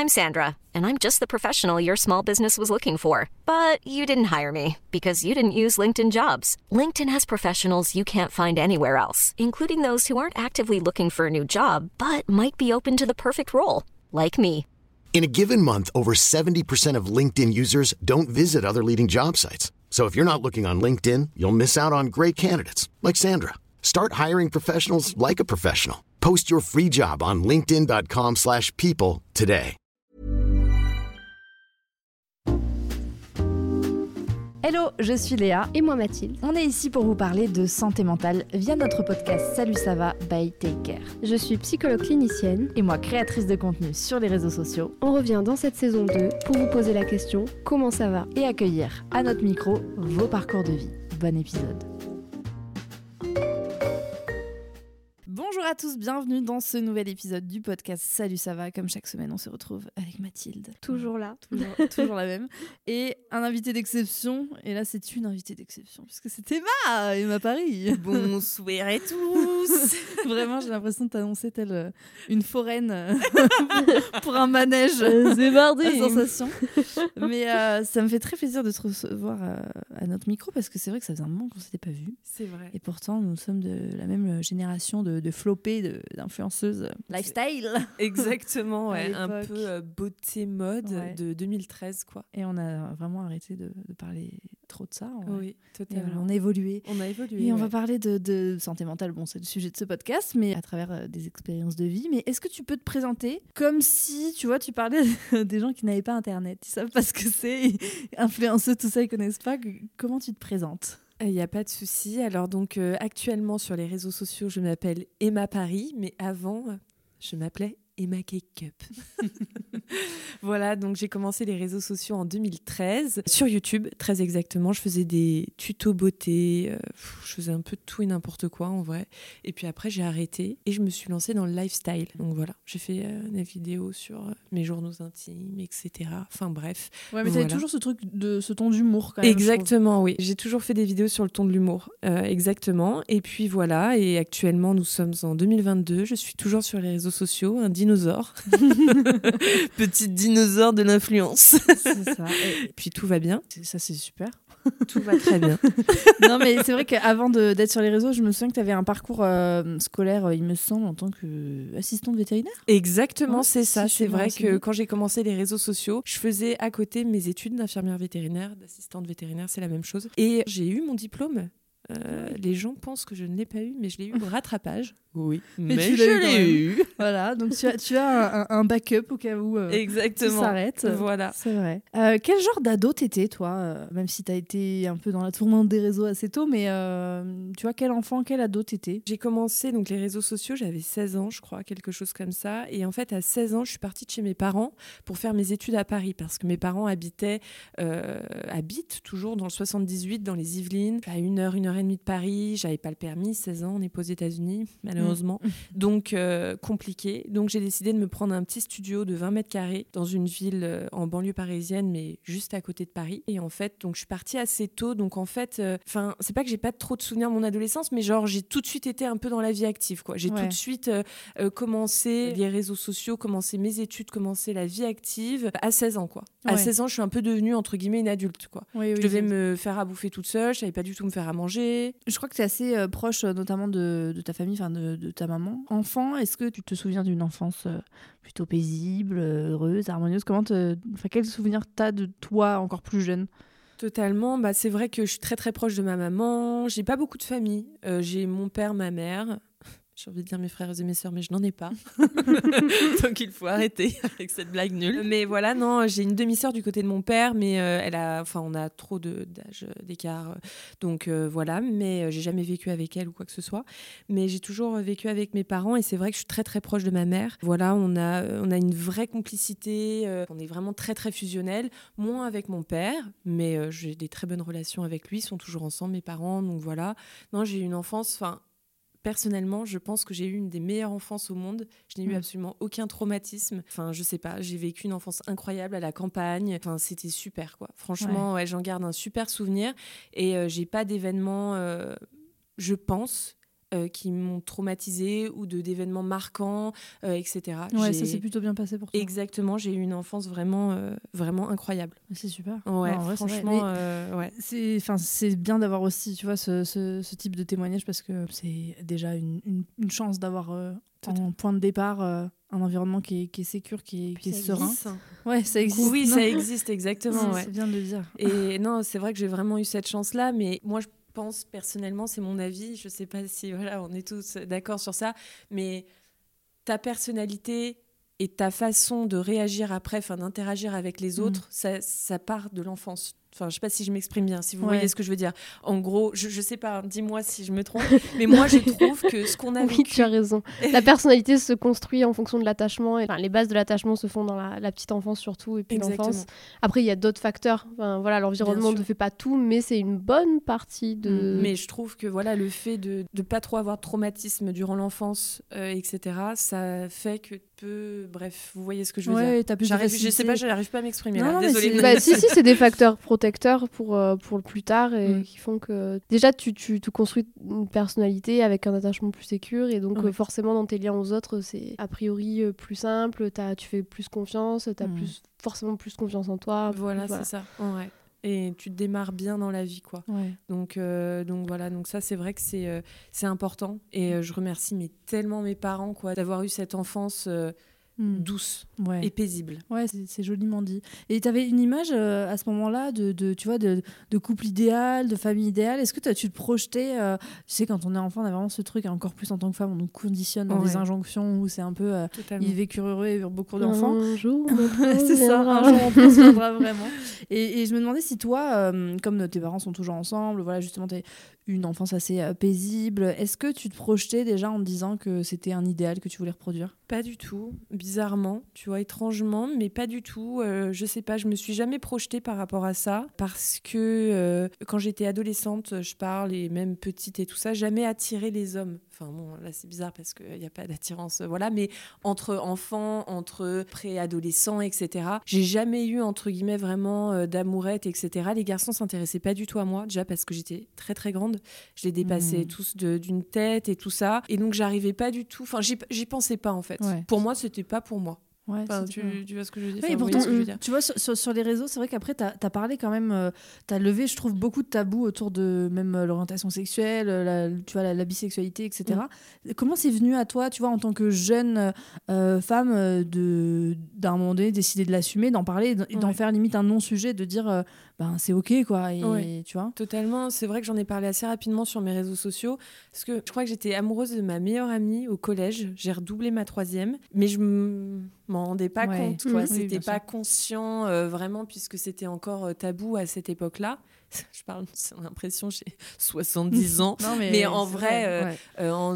I'm Sandra, and I'm just the professional your small business was looking for. But you didn't hire me because you didn't use LinkedIn Jobs. LinkedIn has professionals you can't find anywhere else, including those who aren't actively looking for a new job, but might be open to the perfect role, like me. In a given month, over 70% of LinkedIn users don't visit other leading job sites. So if you're not looking on LinkedIn, you'll miss out on great candidates like Sandra. Start hiring professionals like a professional. Post your free job on linkedin.com/people today. Hello, je suis Léa. Et moi Mathilde. On est ici pour vous parler de santé mentale via notre podcast Salut ça va by Take Care. Je suis psychologue clinicienne. Et moi créatrice de contenu sur les réseaux sociaux. On revient dans cette saison 2 pour vous poser la question « Comment ça va ?» Et accueillir à notre micro vos parcours de vie. Bon épisode. Bonjour à tous, bienvenue dans ce nouvel épisode du podcast Salut ça va. Comme chaque semaine, on se retrouve avec Mathilde. Toujours là. Toujours la même. Et un invité d'exception. Et là, c'est une invitée d'exception puisque c'est Emma Paris. Bonsoir à tous. Vraiment, j'ai l'impression de t'annoncer telle une foraine pour un manège. C'est mardi. La sensation. Mais ça me fait très plaisir de te recevoir à notre micro parce que c'est vrai que ça faisait un moment qu'on ne s'était pas vu. C'est vrai. Et pourtant, nous sommes de la même génération de flopées, d'influenceuses lifestyle. Exactement, ouais. Un peu beauté mode de 2013, quoi. Et on a vraiment arrêté de parler trop de ça. Oui, totalement. On a évolué. Et on va parler de santé mentale. Bon, c'est le sujet de ce podcast, mais à travers des expériences de vie. Mais est-ce que tu peux te présenter comme si, tu vois, tu parlais des gens qui n'avaient pas Internet, ils savent pas ce que c'est, influenceux, tout ça, ils connaissent pas. Comment tu te présentes ? Il n'y a pas de souci. Alors donc actuellement sur les réseaux sociaux, je m'appelle Emma Paris, mais avant, je m'appelais Emma Cake Up. Voilà, donc j'ai commencé les réseaux sociaux en 2013 sur YouTube, très exactement. Je faisais des tutos beauté, je faisais un peu de tout et n'importe quoi en vrai. Et puis après, j'ai arrêté et je me suis lancée dans le lifestyle. Donc voilà, j'ai fait des vidéos sur mes journaux intimes, etc. Enfin bref. Ouais, mais t'avais toujours ce truc de ce ton d'humour quand même. Exactement, oui. J'ai toujours fait des vidéos sur le ton de l'humour. Exactement. Et puis voilà, et actuellement, nous sommes en 2022. Je suis toujours sur les réseaux sociaux, un dinosaure. Petite dinosaure de l'influence. C'est ça. Et puis tout va bien. Ça, c'est super. Tout va très bien. Non, mais c'est vrai qu'avant d'être sur les réseaux, je me souviens que tu avais un parcours scolaire, il me semble, en tant qu'assistante vétérinaire. Exactement, Ouais, c'est ça. C'est vrai que bien. quand j'ai commencé les réseaux sociaux, je faisais à côté mes études d'infirmière vétérinaire, d'assistante vétérinaire, c'est la même chose. Et j'ai eu mon diplôme. Les gens pensent que je ne l'ai pas eu, mais je l'ai eu au rattrapage. Oui, mais tu je l'ai eu. Voilà, donc tu as un backup au cas où Exactement. tout s'arrête. Voilà. C'est vrai. Quel genre d'ado t'étais, toi même si t'as été un peu dans la tourmente des réseaux assez tôt, mais tu vois, quel enfant, quel ado t'étais ? J'ai commencé donc les réseaux sociaux, j'avais 16 ans, je crois, quelque chose comme ça. Et en fait, à 16 ans, je suis partie de chez mes parents pour faire mes études à Paris, parce que mes parents habitent toujours dans le 78, dans les Yvelines, à 1 heure et demie de Paris. J'avais pas le permis, 16 ans, on n'est pas aux États-Unis, malheureusement. Donc, compliqué. Donc, j'ai décidé de me prendre un petit studio de 20 mètres carrés dans une ville en banlieue parisienne, mais juste à côté de Paris. Et en fait, donc, je suis partie assez tôt. Donc, en fait, c'est pas que j'ai pas trop de souvenirs de mon adolescence, mais genre, j'ai tout de suite été un peu dans la vie active, quoi. J'ai tout de suite commencé les réseaux sociaux, commencé mes études, commencé la vie active à 16 ans, quoi. À 16 ans, je suis un peu devenue, entre guillemets, une adulte, quoi. Je devais me faire à bouffer toute seule, je savais pas du tout me faire à manger. Je crois que tu es assez proche, notamment de ta famille, enfin de ta maman. Enfant, est-ce que tu te souviens d'une enfance plutôt paisible, heureuse, harmonieuse ? Quel souvenir t'as de toi encore plus jeune ? Totalement, c'est vrai que je suis très très proche de ma maman. J'ai pas beaucoup de famille. J'ai mon père, ma mère. J'ai envie de dire mes frères et mes sœurs, mais je n'en ai pas. Donc il faut arrêter avec cette blague nulle. Mais voilà, non, j'ai une demi-sœur du côté de mon père, mais on a trop d'âge d'écart. Donc voilà, mais j'ai jamais vécu avec elle ou quoi que ce soit. Mais j'ai toujours vécu avec mes parents et c'est vrai que je suis très très proche de ma mère. Voilà, on a une vraie complicité. On est vraiment très très fusionnels. Moins avec mon père, mais j'ai des très bonnes relations avec lui. Ils sont toujours ensemble, mes parents. Donc voilà. Non, j'ai eu une enfance... Personnellement, je pense que j'ai eu une des meilleures enfances au monde. Je n'ai eu absolument aucun traumatisme. Enfin, je sais pas, j'ai vécu une enfance incroyable à la campagne. Enfin, c'était super, quoi. Franchement, j'en garde un super souvenir. Et j'ai pas d'événements, je pense, qui m'ont traumatisée ou d'événements marquants, etc. Ouais, ça s'est plutôt bien passé pour toi. Exactement, j'ai eu une enfance vraiment, vraiment incroyable. C'est super. Ouais, non, vrai, franchement, ouais. C'est bien d'avoir aussi, tu vois, ce type de témoignage parce que c'est déjà une chance d'avoir en point de départ un environnement qui est sécure, qui est serein. Ouais, ça existe. Oui, ça existe, exactement. C'est bien de le dire. Et non, c'est vrai que j'ai vraiment eu cette chance-là, mais moi, je pense personnellement, c'est mon avis, je sais pas si on est tous d'accord sur ça, mais ta personnalité et ta façon de réagir après, d'interagir avec les autres, ça part de l'enfance. Enfin, je sais pas si je m'exprime bien, si vous voyez ce que je veux dire. En gros, je sais pas, dis-moi si je me trompe, mais moi je trouve que ce qu'on a vécu... Oui, tu as raison. La personnalité se construit en fonction de l'attachement. Les bases de l'attachement se font dans la petite enfance surtout, et puis l'enfance. Après, il y a d'autres facteurs. L'environnement ne fait pas tout, mais c'est une bonne partie de... Mais je trouve que le fait de ne pas trop avoir de traumatisme durant l'enfance, etc., ça fait que bref, vous voyez ce que je veux dire. T'as plus de facilité. Je sais pas, je n'arrive pas à m'exprimer. Non, désolée. Si, c'est des facteurs protecteurs pour le plus tard et qui font que déjà tu te construis une personnalité avec un attachement plus sécure et donc forcément dans tes liens aux autres c'est a priori plus simple, tu fais plus confiance, t'as forcément plus confiance en toi. Voilà. C'est ça. Ouais. Et tu te démarres bien dans la vie, quoi. Ouais. Donc voilà, donc ça c'est vrai que c'est important et je remercie tellement mes parents, quoi, d'avoir eu cette enfance douce et paisible. Ouais, c'est joliment dit. Et tu avais une image à ce moment-là tu vois, de couple idéal, de famille idéale. Est-ce que tu te projetais tu sais, quand on est enfant, on a vraiment ce truc, encore plus en tant que femme, on nous conditionne dans des injonctions où c'est un peu ils vécurent heureux et eurent beaucoup d'enfants. Un jour, c'est ça, un jour on pense viendra vraiment. Et je me demandais si toi, comme tes parents sont toujours ensemble, voilà, justement, tu as une enfance assez paisible, est-ce que tu te projetais déjà en te disant que c'était un idéal que tu voulais reproduire ? Pas du tout, bizarrement, tu vois, étrangement, mais pas du tout. Je sais pas, je me suis jamais projetée par rapport à ça parce que quand j'étais adolescente, je parle, et même petite et tout ça, jamais attiré les hommes. Enfin bon, là c'est bizarre parce qu'il n'y a pas d'attirance, voilà, mais entre enfants, entre préadolescents, etc., j'ai jamais eu, entre guillemets, vraiment d'amourette, etc. Les garçons s'intéressaient pas du tout à moi, déjà parce que j'étais très très grande. Je les dépassais tous d'une tête et tout ça. Et donc j'arrivais pas du tout, enfin j'y pensais pas en fait. Ouais. Pour moi, c'était pas pour moi. Ouais, tu vois ce que je veux dire, et pourtant, tu vois, sur les réseaux, c'est vrai qu'après t'as parlé quand même, t'as levé, je trouve, beaucoup de tabous autour de même l'orientation sexuelle, tu vois, la bisexualité, etc. Comment c'est venu à toi, tu vois, en tant que jeune femme, d'un moment donné décider de l'assumer, d'en parler et d'en faire limite un non-sujet, de dire c'est ok, quoi, et tu vois. Totalement, c'est vrai que j'en ai parlé assez rapidement sur mes réseaux sociaux parce que je crois que j'étais amoureuse de ma meilleure amie au collège. J'ai redoublé ma 3e, mais je m'en rendais pas compte, quoi. C'était pas conscient vraiment, puisque c'était encore tabou à cette époque-là. Je parle, j'ai l'impression j'ai 70 ans, non, mais en vrai, en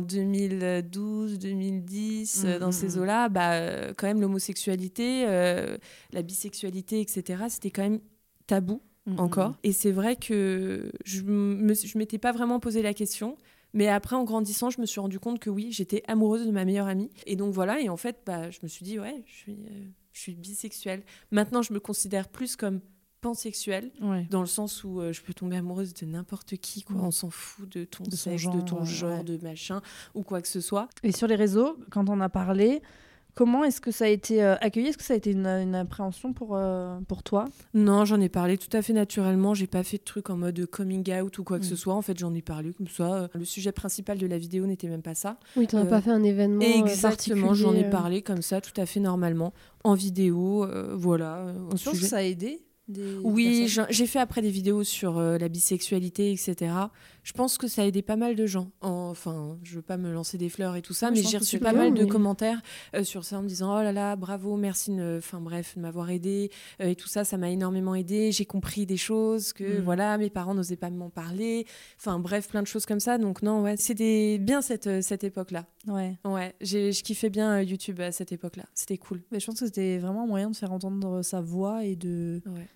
2012, 2010, dans ces eaux-là, quand même l'homosexualité, la bisexualité, etc., c'était quand même tabou encore. Et c'est vrai que je m'étais pas vraiment posé la question. Mais après, en grandissant, je me suis rendu compte que oui, j'étais amoureuse de ma meilleure amie. Et donc voilà, et en fait, je me suis dit, ouais, je suis bisexuelle. Maintenant, je me considère plus comme pansexuelle, dans le sens où je peux tomber amoureuse de n'importe qui, quoi. On s'en fout de ton sexe, de ton genre, de machin, ou quoi que ce soit. Et sur les réseaux, quand on a parlé... Comment est-ce que ça a été accueilli ? Est-ce que ça a été une appréhension pour toi ? Non, j'en ai parlé tout à fait naturellement. J'ai pas fait de truc en mode coming out ou quoi que ce soit. En fait, j'en ai parlé comme ça. Le sujet principal de la vidéo n'était même pas ça. Oui, t'en as pas fait un événement exactement, particulier. J'en ai parlé comme ça, tout à fait normalement, en vidéo. Voilà. Je pense que ça a aidé. Oui, j'ai fait après des vidéos sur la bisexualité, etc. Je pense que ça a aidé pas mal de gens. Enfin, je veux pas me lancer des fleurs et tout ça, mais j'ai reçu pas mal de commentaires sur ça en me disant « Oh là là, bravo, merci de m'avoir aidé et tout ça, ça m'a énormément aidé. J'ai compris des choses que voilà, mes parents n'osaient pas m'en parler. » Enfin bref, plein de choses comme ça. Donc non, c'était bien cette époque-là. Ouais, je kiffais bien YouTube à cette époque-là. C'était cool. Mais je pense que c'était vraiment un moyen de faire entendre sa voix et de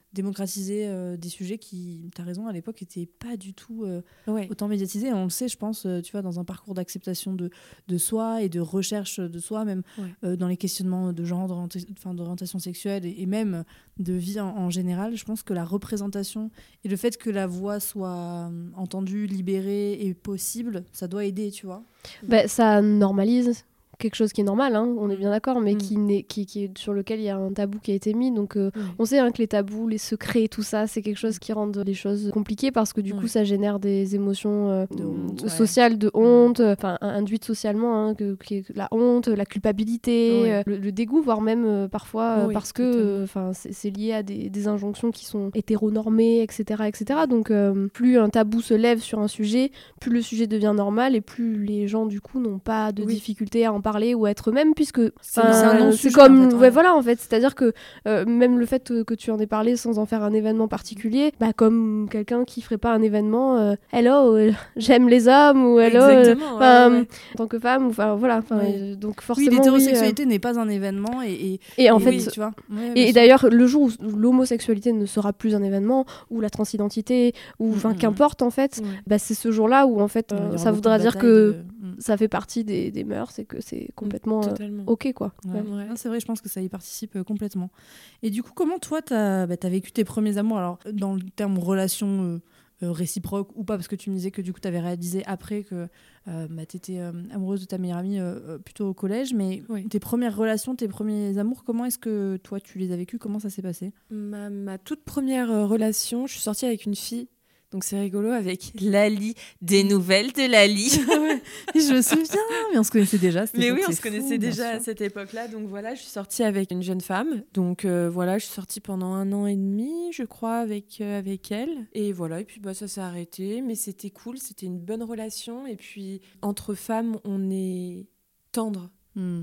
démocratiser des sujets qui, t'as raison, à l'époque n'étaient pas du tout autant médiatisés. On le sait, je pense, tu vois, dans un parcours d'acceptation de soi et de recherche de soi, même dans les questionnements de genre, d'orientation sexuelle et même de vie en général. Je pense que la représentation et le fait que la voix soit entendue, libérée et possible, ça doit aider, tu vois. Ça normalise quelque chose qui est normal, hein, on est bien d'accord, mais qui est sur lequel il y a un tabou qui a été mis. Donc on sait que les tabous, les secrets, tout ça, c'est quelque chose qui rend les choses compliquées parce que du coup ça génère des émotions sociales, de honte, induites socialement, la honte, la culpabilité, le dégoût, voire même parfois parce que c'est lié à des injonctions qui sont hétéronormées, etc. etc. Donc plus un tabou se lève sur un sujet, plus le sujet devient normal et plus les gens du coup n'ont pas de difficulté à en parler ou à être eux-mêmes, puisque c'est comme en fait, voilà, en fait, c'est-à-dire que même le fait que tu en aies parlé sans en faire un événement particulier, comme quelqu'un qui ferait pas un événement hello j'aime les hommes ou hello en tant que femme, enfin voilà, donc forcément l'hétérosexualité n'est pas un événement et en fait tu vois, et d'ailleurs le jour où l'homosexualité ne sera plus un événement, ou la transidentité, ou qu'importe en fait, c'est ce jour-là où en fait ça voudra dire que ça fait partie des mœurs et que c'est complètement ok quoi. Non, c'est vrai, je pense que ça y participe complètement. Et du coup, comment toi t'as vécu tes premiers amours, alors dans le terme relation réciproque ou pas, parce que tu me disais que du coup t'avais réalisé après que t'étais amoureuse de ta meilleure amie plutôt au collège, mais tes premières relations, tes premiers amours, comment est-ce que toi tu les as vécus, comment ça s'est passé? Ma toute première relation, je suis sortie avec une fille. Donc c'est rigolo, avec Lali, des nouvelles de Lali. Je me souviens, mais on se connaissait déjà. Mais oui, on se connaissait déjà à cette époque-là. Donc voilà, je suis sortie avec une jeune femme. Donc voilà, je suis sortie pendant 1 an et demi, je crois, avec elle. Et voilà, et puis ça s'est arrêté. Mais c'était cool, c'était une bonne relation. Et puis, entre femmes, on est tendre.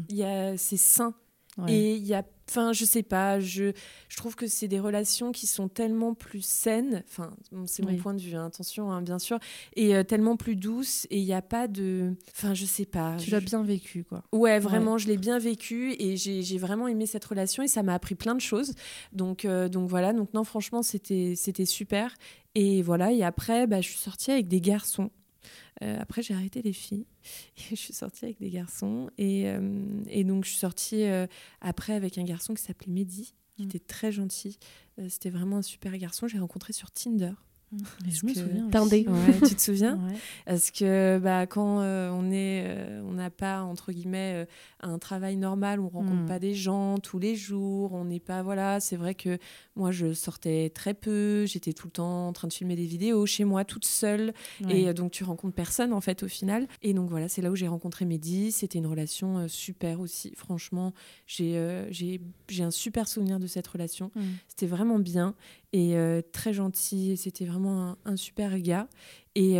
C'est sain. Et il y a... Enfin, je sais pas, je trouve que c'est des relations qui sont tellement plus saines, enfin, c'est mon point de vue, attention, bien sûr, et tellement plus douces, et il n'y a pas de... Enfin, je sais pas. Tu l'as bien vécu, quoi. Ouais, vraiment, je l'ai bien vécu, et j'ai vraiment aimé cette relation, et ça m'a appris plein de choses. Donc voilà, donc non, franchement, c'était super. Et voilà, et après, je suis sortie avec des garçons. Après, j'ai arrêté les filles et je suis sortie avec des garçons. Et donc, je suis sortie après avec un garçon qui s'appelait Mehdi, qui était très gentil. C'était vraiment un super garçon. J'ai rencontré sur Tinder. Mais je me souviens. Tu te souviens? Parce que quand on n'a pas, entre guillemets, un travail normal, on rencontre pas des gens tous les jours, on n'est pas, voilà, c'est vrai que moi je sortais très peu, j'étais tout le temps en train de filmer des vidéos chez moi toute seule, et donc tu rencontres personne en fait au final. Et donc voilà, c'est là où j'ai rencontré Mehdi. C'était une relation super aussi, franchement, j'ai un super souvenir de cette relation. C'était vraiment bien et très gentil, et c'était vraiment un super gars. Et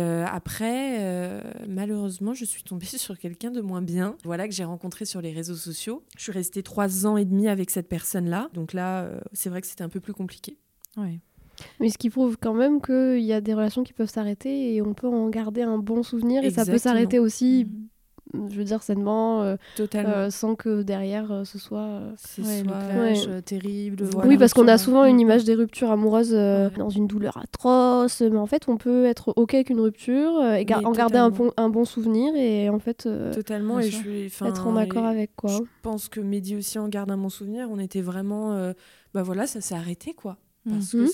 après, malheureusement, je suis tombée sur quelqu'un de moins bien, voilà, que j'ai rencontré sur les réseaux sociaux. Je suis restée 3 ans et demi avec cette personne-là, donc là, c'est vrai que c'était un peu plus compliqué. Ouais. Mais ce qui prouve quand même qu'il y a des relations qui peuvent s'arrêter et on peut en garder un bon souvenir. Exactement. Et ça peut s'arrêter aussi, je veux dire, sainement, sans que derrière ce soit... le clash terrible. Voilà, oui, parce qu'on a souvent une image des ruptures amoureuses dans une douleur atroce, mais en fait, on peut être OK avec une rupture et en garder un bon souvenir et en fait... totalement, et être en accord avec, quoi. Je pense que Mehdi aussi en garde un bon souvenir. On était vraiment... voilà, ça s'est arrêté, quoi. Parce que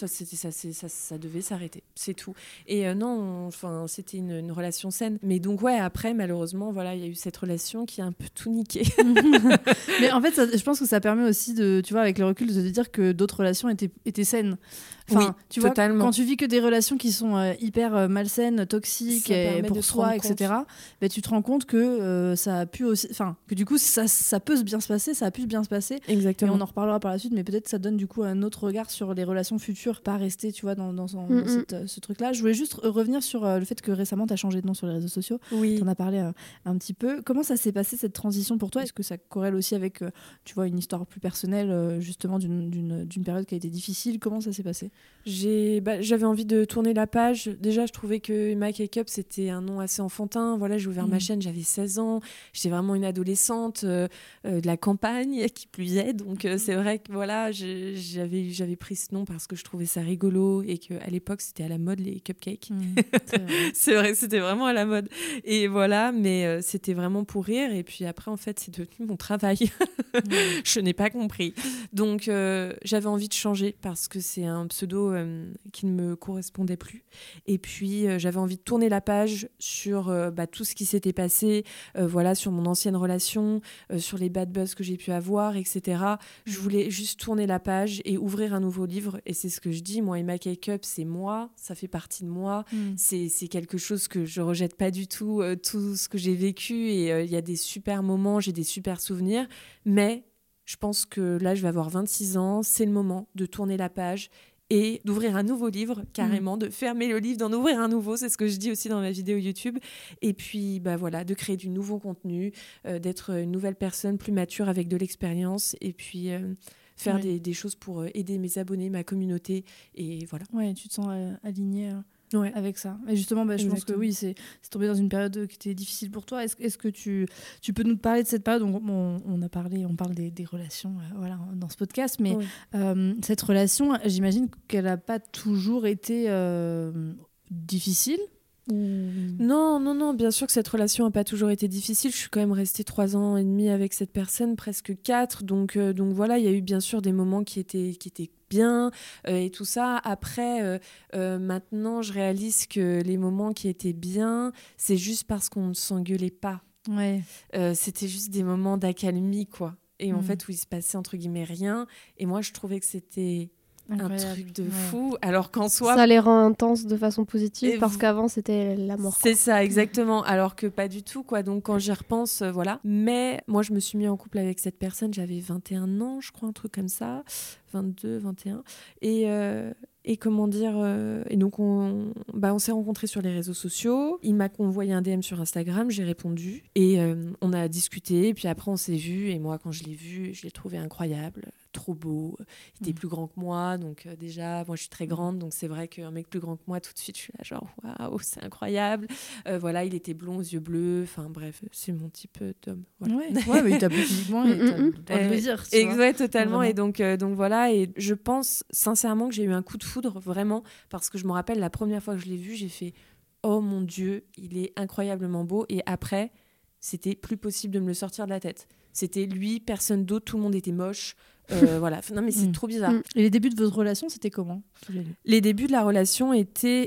ça devait s'arrêter, c'est tout. Et non, c'était une relation saine. Mais donc après, malheureusement, voilà, il y a eu cette relation qui a un peu tout niqué. Mais en fait, je pense que ça permet aussi de, tu vois, avec le recul, de te dire que d'autres relations étaient saines. Oui, tu vois, totalement. quand tu vis que des relations qui sont hyper malsaines, toxiques pour soi, etc., tu te rends compte que ça a pu aussi, que du coup ça peut bien se passer, ça a pu bien se passer. Exactement. Et on en reparlera par la suite, mais peut-être ça donne du coup un autre regard sur les relations futures, pas rester, tu vois, dans ce truc-là. Je voulais juste revenir sur le fait que récemment t'as changé de nom sur les réseaux sociaux. Oui. T'en as parlé un petit peu. Comment ça s'est passé cette transition pour toi? Est-ce que ça corrèle aussi avec, tu vois, une histoire plus personnelle, justement d'une période qui a été difficile? Comment ça s'est passé? J'avais envie de tourner la page. Déjà, je trouvais que My Cake-Up, c'était un nom assez enfantin. Voilà, j'ai ouvert ma chaîne, j'avais 16 ans. J'étais vraiment une adolescente de la campagne, qui plus est. Donc, c'est vrai que voilà, j'avais pris ce nom maison parce que je trouvais ça rigolo et qu'à l'époque, c'était à la mode les cupcakes. C'est vrai. C'est vrai, c'était vraiment à la mode. Et voilà, mais c'était vraiment pour rire. Et puis après, en fait, c'est devenu mon travail. Je n'ai pas compris. Donc, j'avais envie de changer parce que c'est un pseudo qui ne me correspondait plus. Et puis, j'avais envie de tourner la page sur tout ce qui s'était passé, voilà, sur mon ancienne relation, sur les bad buzz que j'ai pu avoir, etc. Je voulais juste tourner la page et ouvrir un nouveau livre. Et c'est ce que je dis, moi, Emma Cake-Up, c'est moi, ça fait partie de moi. C'est quelque chose que je rejette pas du tout, tout ce que j'ai vécu. Et il y a des super moments, j'ai des super souvenirs. Mais je pense que là, je vais avoir 26 ans. C'est le moment de tourner la page et d'ouvrir un nouveau livre, carrément, de fermer le livre, d'en ouvrir un nouveau, c'est ce que je dis aussi dans ma vidéo YouTube, et puis voilà, de créer du nouveau contenu, d'être une nouvelle personne plus mature avec de l'expérience, et puis faire des choses pour aider mes abonnés, ma communauté, et voilà. Ouais, tu te sens alignée avec ça. Et justement, je pense que oui, c'est tombé dans une période qui était difficile pour toi. Est-ce que tu peux nous parler de cette période? On parle des relations voilà, dans ce podcast, mais cette relation, j'imagine qu'elle n'a pas toujours été difficile. Non, bien sûr que cette relation n'a pas toujours été difficile. Je suis quand même restée 3 ans et demi avec cette personne, presque 4. Donc voilà, il y a eu bien sûr des moments qui étaient bien et tout ça. Après, maintenant, je réalise que les moments qui étaient bien, c'est juste parce qu'on ne s'engueulait pas. Ouais. C'était juste des moments d'accalmie, quoi. Et en fait, où il se passait entre guillemets rien. Et moi, je trouvais que c'était incroyable. Un truc de fou, alors qu'en soi... Ça les rend intenses de façon positive, parce qu'avant, c'était la mort. C'est ça, exactement, alors que pas du tout, quoi. Donc, quand j'y repense, voilà. Mais moi, je me suis mis en couple avec cette personne, j'avais 21 ans, je crois, un truc comme ça, 22, 21. Et comment dire... et donc, on s'est rencontrés sur les réseaux sociaux. Il m'a envoyé un DM sur Instagram, j'ai répondu. Et on a discuté, et puis après, on s'est vus. Et moi, quand je l'ai vu, je l'ai trouvé incroyable. Trop beau, il était plus grand que moi, donc déjà, moi je suis très grande, donc c'est vrai qu'un mec plus grand que moi, tout de suite, je suis là genre, waouh, c'est incroyable. Voilà, il était blond aux yeux bleus, enfin bref, c'est mon type d'homme. Voilà. Ouais, mais il t'a plu physiquement et t'as le droit de le dire. Exact, totalement, et donc voilà, et je pense sincèrement que j'ai eu un coup de foudre, vraiment, parce que je me rappelle la première fois que je l'ai vu, j'ai fait, oh mon Dieu, il est incroyablement beau, et après, c'était plus possible de me le sortir de la tête. C'était lui, personne d'autre, tout le monde était moche. Voilà. Non, mais c'est trop bizarre. Et les débuts de votre relation, c'était comment? Les débuts de la relation étaient...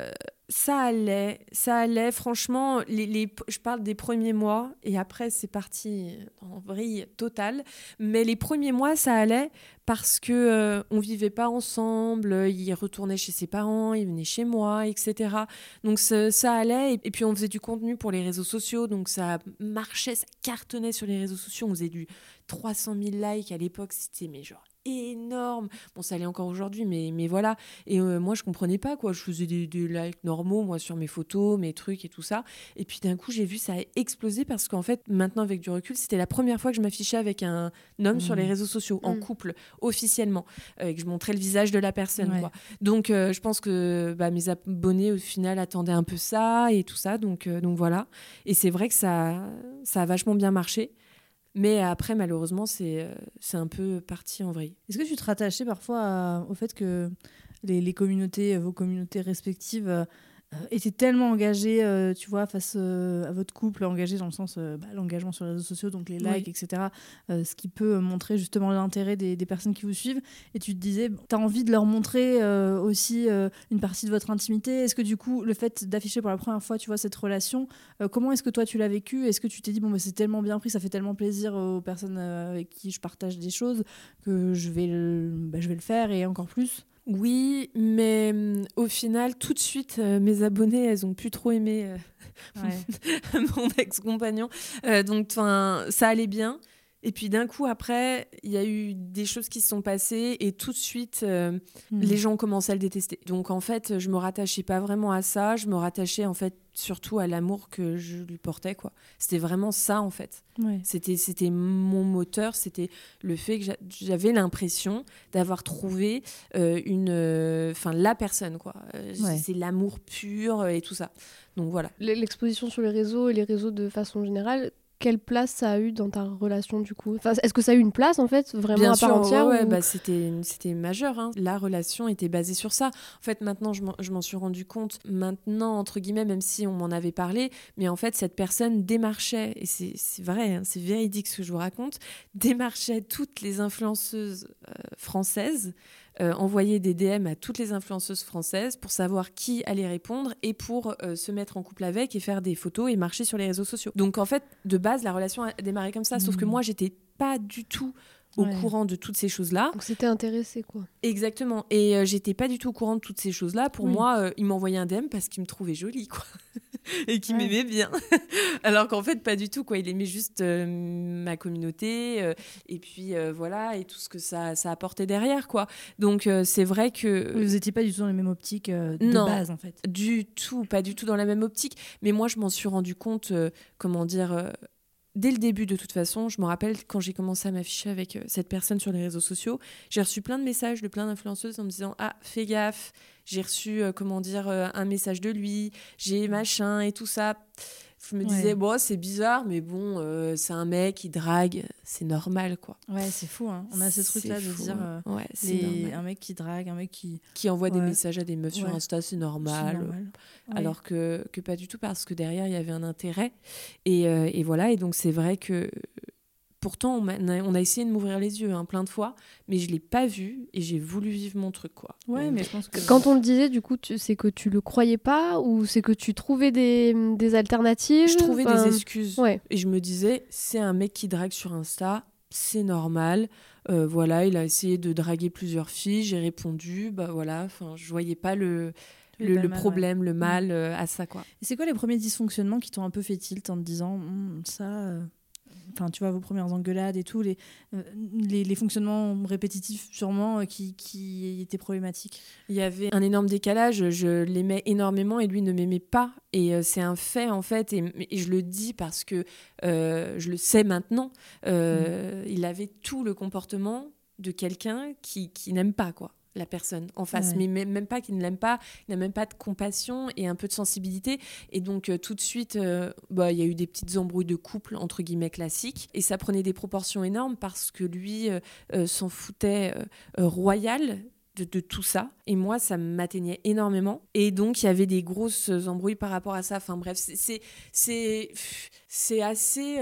ça allait. Franchement, je parle des premiers mois, et après, c'est parti en vrille totale. Mais les premiers mois, ça allait parce qu'on vivait pas ensemble. Il retournait chez ses parents, il venait chez moi, etc. Donc, ça allait. Et puis, on faisait du contenu pour les réseaux sociaux. Donc, ça marchait, ça cartonnait sur les réseaux sociaux. On faisait du 300 000 likes à l'époque. C'était mais genre énorme. Bon, ça l'est encore aujourd'hui, mais voilà. Et moi, je comprenais pas, quoi. Je faisais des likes normaux, moi, sur mes photos, mes trucs et tout ça. Et puis, d'un coup, j'ai vu ça a explosé parce qu'en fait, maintenant, avec du recul, c'était la première fois que je m'affichais avec un homme sur les réseaux sociaux, en couple, officiellement, et que je montrais le visage de la personne, quoi. Donc, je pense que mes abonnés, au final, attendaient un peu ça et tout ça. Donc voilà. Et c'est vrai que ça a vachement bien marché. Mais après, malheureusement, c'est un peu parti en vrille. Est-ce que tu te rattachais parfois au fait que les communautés, vos communautés respectives, étaient tellement engagées, tu vois, face à votre couple, engagées dans le sens l'engagement sur les réseaux sociaux, donc les likes, etc., ce qui peut montrer justement l'intérêt des personnes qui vous suivent. Et tu te disais, tu as envie de leur montrer aussi une partie de votre intimité. Est-ce que du coup, le fait d'afficher pour la première fois, tu vois, cette relation, comment est-ce que toi tu l'as vécu? Est-ce que tu t'es dit, c'est tellement bien pris, ça fait tellement plaisir aux personnes avec qui je partage des choses que je vais le faire et encore plus? Oui, mais au final, tout de suite, mes abonnés, elles ont plus trop aimé mon ex-compagnon. Donc, ça allait bien. Et puis d'un coup, après, il y a eu des choses qui se sont passées et tout de suite, les gens ont commencé à le détester. Donc en fait, je me rattachais pas vraiment à ça. Je me rattachais en fait surtout à l'amour que je lui portais, quoi. C'était vraiment ça, en fait. Ouais. C'était mon moteur. C'était le fait que j'avais l'impression d'avoir trouvé la personne, quoi. C'est l'amour pur et tout ça. Donc voilà. L'exposition sur les réseaux et les réseaux de façon générale, quelle place ça a eu dans ta relation du coup ? Enfin, est-ce que ça a eu une place en fait, vraiment Bien à part sûr, entière ouais, ou... c'était majeur. Hein. La relation était basée sur ça. En fait, maintenant, je m'en suis rendu compte. Maintenant, entre guillemets, même si on m'en avait parlé, mais en fait, cette personne démarchait, et c'est vrai, hein, c'est véridique ce que je vous raconte, démarchait toutes les influenceuses françaises, envoyait des DM à toutes les influenceuses françaises pour savoir qui allait répondre et pour se mettre en couple avec et faire des photos et marcher sur les réseaux sociaux. Donc en fait, de base, la relation a démarré comme ça, sauf que moi, j'étais pas du tout au courant de toutes ces choses-là. Donc c'était intéressé, quoi. Exactement. Et j'étais pas du tout au courant de toutes ces choses-là. Pour moi, il m'envoyait un DM parce qu'il me trouvait jolie, quoi. Et qu'il m'aimait bien. Alors qu'en fait, pas du tout, quoi. Il aimait juste ma communauté. Et puis, voilà, et tout ce que ça apportait derrière, quoi. Donc, c'est vrai que... Vous étiez pas du tout dans les mêmes optiques de base, en fait. Du tout, pas du tout dans la même optique. Mais moi, je m'en suis rendu compte, dès le début, de toute façon. Je me rappelle quand j'ai commencé à m'afficher avec cette personne sur les réseaux sociaux, j'ai reçu plein de messages de plein d'influenceuses en me disant « Ah, fais gaffe !» J'ai reçu, un message de lui, j'ai machin et tout ça. Je me disais, bon, c'est bizarre, mais bon, c'est un mec qui drague, c'est normal, quoi. Ouais, c'est fou, hein. On a ce truc-là de dire, un mec qui drague, un mec qui envoie des messages à des meufs sur Insta, c'est normal. Alors que pas du tout, parce que derrière, il y avait un intérêt. Et voilà, et donc c'est vrai que... Pourtant, on a essayé de m'ouvrir les yeux plein de fois, mais je ne l'ai pas vu et j'ai voulu vivre mon truc, quoi. Ouais, mais je pense que... Quand on le disait, du coup, c'est que tu le croyais pas ou c'est que tu trouvais des alternatives ? Je trouvais des excuses. Ouais. Et je me disais, c'est un mec qui drague sur Insta, c'est normal. Voilà, il a essayé de draguer plusieurs filles, j'ai répondu, bah voilà, je ne voyais pas le problème, le mal à ça, quoi. Et c'est quoi les premiers dysfonctionnements qui t'ont un peu fait tilt en te disant, ça... Enfin, tu vois, vos premières engueulades et tout, les fonctionnements répétitifs sûrement qui étaient problématiques. Il y avait un énorme décalage, je l'aimais énormément et lui ne m'aimait pas. Et c'est un fait, en fait, et je le dis parce que je le sais maintenant. Il avait tout le comportement de quelqu'un qui n'aime pas, quoi. La personne en face, mais même pas qu'il ne l'aime pas, il n'a même pas de compassion et un peu de sensibilité. Et donc, tout de suite, il y a eu des petites embrouilles de couple, entre guillemets, classiques. Et ça prenait des proportions énormes parce que lui s'en foutait royal de tout ça. Et moi, ça m'atteignait énormément. Et donc, il y avait des grosses embrouilles par rapport à ça. Enfin bref, c'est assez,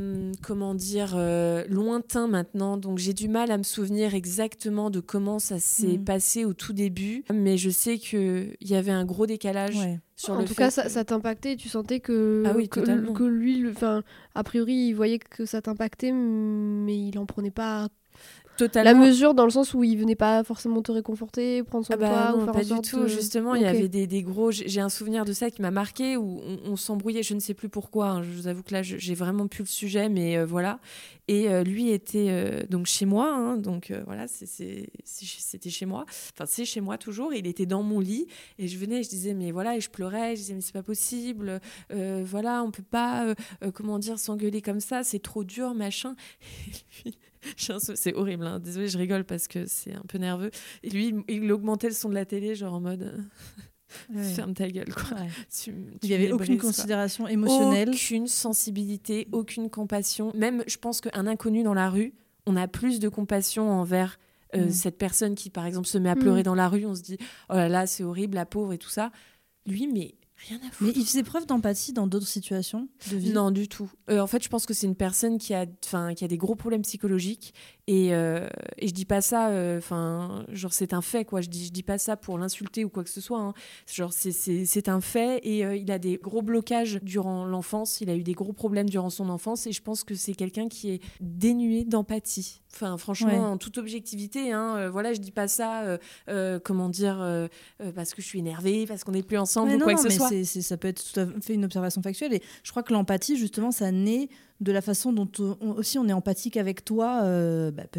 lointain maintenant. Donc, j'ai du mal à me souvenir exactement de comment ça s'est passé au tout début. Mais je sais qu'il y avait un gros décalage. Sur en le tout fait cas, ça t'impactait. Tu sentais que, que lui, a priori, il voyait que ça t'impactait, mais il en prenait pas... Totalement. La mesure dans le sens où il venait pas forcément te réconforter, prendre soin de toi non, ou faire pas en sorte du tout. Justement, il y avait des gros... J'ai un souvenir de ça qui m'a marqué où on s'embrouillait, je ne sais plus pourquoi. Hein. Je vous avoue que là, j'ai vraiment plus le sujet, mais voilà. Et lui était donc chez moi, hein, donc voilà, c'était chez moi. Enfin, c'est chez moi toujours. Il était dans mon lit et je venais, je disais mais voilà, et je pleurais. Je disais mais c'est pas possible. Voilà, on peut pas, s'engueuler comme ça. C'est trop dur, machin. Et puis, c'est horrible, hein. Désolée, je rigole parce que c'est un peu nerveux. Et lui, il augmentait le son de la télé, genre en mode ferme ta gueule, quoi. Ouais. Il n'y avait aucune considération émotionnelle, aucune sensibilité, aucune compassion. Même, je pense qu'un inconnu dans la rue, on a plus de compassion envers cette personne qui, par exemple, se met à pleurer dans la rue. On se dit oh là là, c'est horrible, la pauvre et tout ça. Lui, mais rien à foutre. Mais il faisait preuve d'empathie dans d'autres situations de vie ? Non, du tout. En fait, je pense que c'est une personne qui a des gros problèmes psychologiques. Et je dis pas ça, genre c'est un fait, quoi. Je dis pas ça pour l'insulter ou quoi que ce soit. Hein. Genre c'est un fait et il a des gros blocages durant l'enfance. Il a eu des gros problèmes durant son enfance et je pense que c'est quelqu'un qui est dénué d'empathie. Enfin, franchement, en toute objectivité, hein, voilà, je dis pas ça, parce que je suis énervée, parce qu'on n'est plus ensemble ou quoi que ce soit. Ça peut être tout à fait une observation factuelle et je crois que l'empathie, justement, ça naît de la façon dont aussi on est empathique avec toi petit.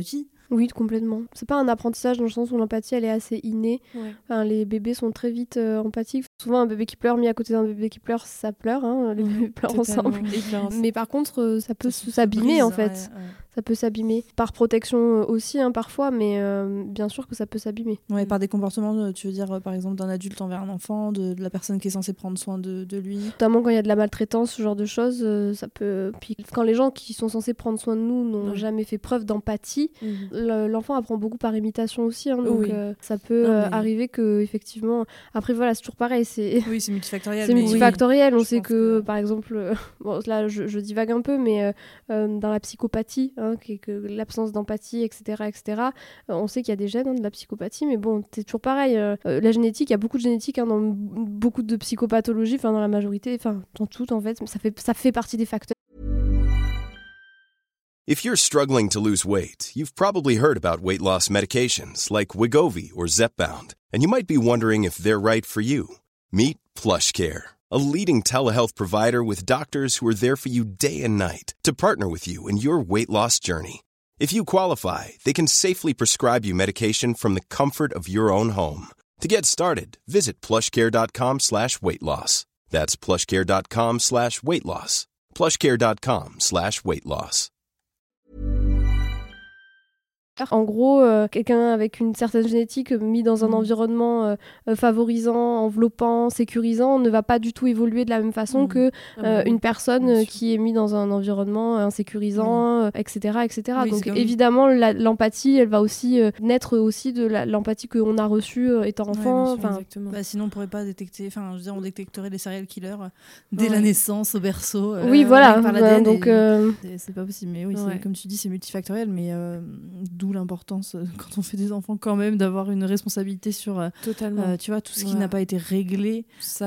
Oui, complètement. C'est pas un apprentissage dans le sens où l'empathie, elle est assez innée. Ouais. Enfin, les bébés sont très vite empathiques. Souvent, un bébé qui pleure mis à côté d'un bébé qui pleure, ça pleure. Les bébés pleurent Totalement. ensemble. Mais par contre, ça peut s'abîmer, en fait. Ouais. Ça peut s'abîmer. Par protection aussi, parfois, mais bien sûr que ça peut s'abîmer. Ouais, par des comportements, tu veux dire, par exemple, d'un adulte envers un enfant, de la personne qui est censée prendre soin de lui. Notamment quand il y a de la maltraitance, ce genre de choses, ça peut... Puis quand les gens qui sont censés prendre soin de nous n'ont jamais fait preuve d'empathie, l'enfant apprend beaucoup par imitation aussi, donc ça peut arriver que, effectivement... Après, voilà, c'est toujours pareil. Oui, c'est multifactoriel. C'est multifactoriel. On sait que, par exemple, bon, là, je divague un peu, mais dans la psychopathie, que l'absence d'empathie, etc., on sait qu'il y a des gènes de la psychopathie, mais bon, c'est toujours pareil. La génétique, il y a beaucoup de génétique dans beaucoup de psychopathologies, enfin dans la majorité, enfin dans tout en fait, mais ça fait partie des facteurs. If you're struggling to lose weight, you've probably heard about weight loss medications like Wegovy or Zepbound, and you might be wondering if they're right for you. Meet PlushCare, a leading telehealth provider with doctors who are there for you day and night to partner with you in your weight loss journey. If you qualify, they can safely prescribe you medication from the comfort of your own home. To get started, visit plushcare.com/weightloss. That's plushcare.com/weightloss. plushcare.com/weightloss. En gros, quelqu'un avec une certaine génétique mis dans un environnement favorisant, enveloppant, sécurisant ne va pas du tout évoluer de la même façon que une personne qui est mise dans un environnement insécurisant, etc. Oui, donc évidemment, l'empathie, elle va aussi naître aussi de l'empathie qu'on a reçue étant enfant. Sinon, on pourrait pas détecter... Enfin, je veux dire, on détecterait les serial killers dès la naissance, au berceau. Oui, voilà. Par l'ADN, donc, c'est pas possible. Mais oui, comme tu dis, c'est multifactoriel, mais... d'où l'importance quand on fait des enfants quand même d'avoir une responsabilité sur tu vois tout ce qui n'a pas été réglé.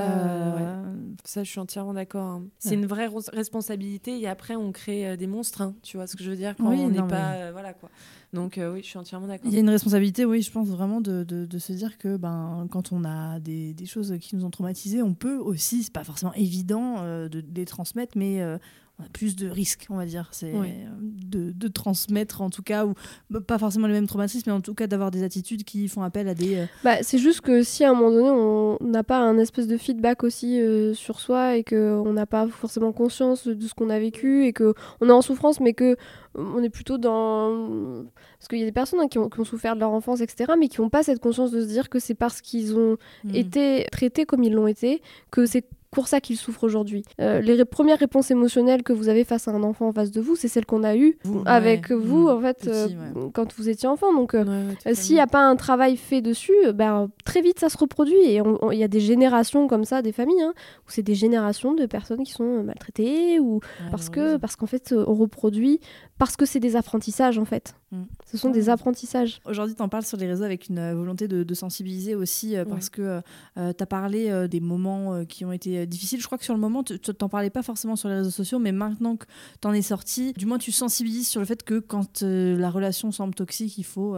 Ça je suis entièrement d'accord. C'est une vraie responsabilité et après on crée des monstres, tu vois ce que je veux dire quand on n'est pas voilà quoi. Donc oui, je suis entièrement d'accord. Il y a une responsabilité, oui, je pense vraiment de se dire que quand on a des choses qui nous ont traumatisés, on peut aussi, c'est pas forcément évident de les transmettre, mais on a plus de risques, on va dire. C'est de transmettre, en tout cas, ou pas forcément les mêmes traumatismes, mais en tout cas d'avoir des attitudes qui font appel à des... c'est juste que si à un moment donné, on n'a pas un espèce de feedback aussi sur soi et qu'on n'a pas forcément conscience de ce qu'on a vécu et qu'on est en souffrance, mais qu'on est plutôt dans... Parce qu'il y a des personnes qui ont souffert de leur enfance, etc., mais qui n'ont pas cette conscience de se dire que c'est parce qu'ils ont été traités comme ils l'ont été, que c'est pour ça qu'ils souffrent aujourd'hui. Les premières réponses émotionnelles que vous avez face à un enfant en face de vous, c'est celles qu'on a eues avec vous, en fait, quand vous étiez enfant. Donc, s'il n'y a pas un travail fait dessus, très vite, ça se reproduit. Et il y a des générations comme ça, des familles, où c'est des générations de personnes qui sont maltraitées, ou parce qu'en fait, on reproduit, parce que c'est des apprentissages, en fait. Ce sont des apprentissages. Aujourd'hui, tu en parles sur les réseaux avec une volonté de sensibiliser aussi, parce que tu as parlé des moments qui ont été difficiles. Je crois que sur le moment, tu n'en parlais pas forcément sur les réseaux sociaux, mais maintenant que tu en es sorti, du moins tu sensibilises sur le fait que quand la relation semble toxique, il faut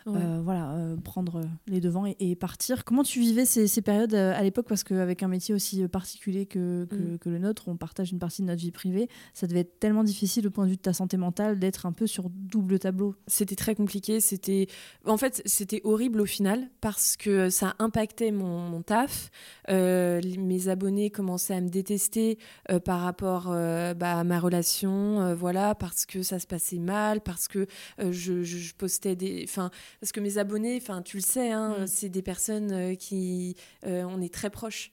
prendre les devants et partir. Comment tu vivais ces périodes à l'époque? Parce qu'avec un métier aussi particulier que le nôtre, on partage une partie de notre vie privée, ça devait être tellement difficile au point de vue de ta santé mentale d'être un peu sur double tableau. C'était très compliqué, c'était horrible au final parce que ça impactait mon taf. Mes abonnés commençaient à me détester par rapport à ma relation, parce que ça se passait mal, parce que je postais parce que mes abonnés, tu le sais, c'est des personnes qui on est très proches.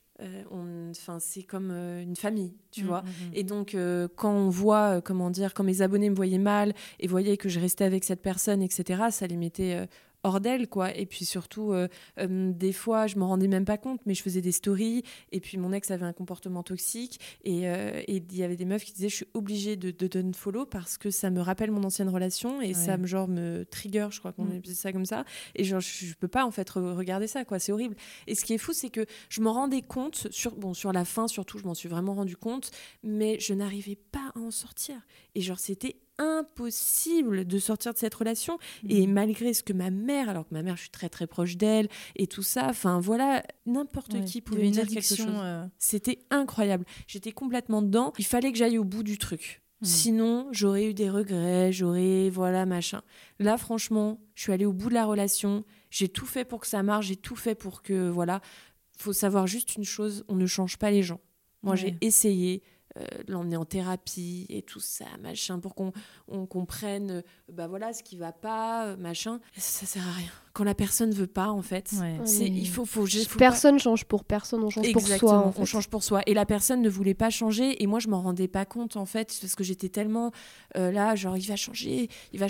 C'est comme une famille, tu vois. Et donc, quand on voit, quand mes abonnés me voyaient mal et voyaient que je restais avec cette personne, etc., ça les mettait hors d'elle, quoi. Et puis surtout, des fois, je m'en rendais même pas compte, mais je faisais des stories, et puis mon ex avait un comportement toxique, et il y avait des meufs qui disaient, je suis obligée de unfollow parce que ça me rappelle mon ancienne relation, et ça me trigger, je crois qu'on dit ça comme ça, et genre, je peux pas, en fait, regarder ça, quoi, c'est horrible. Et ce qui est fou, c'est que je m'en rendais compte, sur la fin, surtout, je m'en suis vraiment rendu compte, mais je n'arrivais pas à en sortir. Et genre, c'était impossible de sortir de cette relation, et malgré ce que ma mère, alors que ma mère, je suis très très proche d'elle et tout ça, n'importe qui pouvait me dire quelque chose. C'était incroyable, j'étais complètement dedans, il fallait que j'aille au bout du truc. Sinon, j'aurais eu des regrets, voilà, machin. Là, franchement, je suis allée au bout de la relation. J'ai tout fait pour que ça marche, j'ai tout fait pour que, voilà. Faut savoir juste une chose, on ne change pas les gens. Moi, j'ai essayé de l'emmener en thérapie et tout ça, machin, pour qu'on comprenne voilà, ce qui va pas, machin. Ça sert à rien. Quand la personne veut pas, en fait, il faut personne change pour personne, on change pour soi. En fait. On change pour soi. Et la personne ne voulait pas changer, et moi, je m'en rendais pas compte, en fait, parce que j'étais tellement là, genre, il va changer,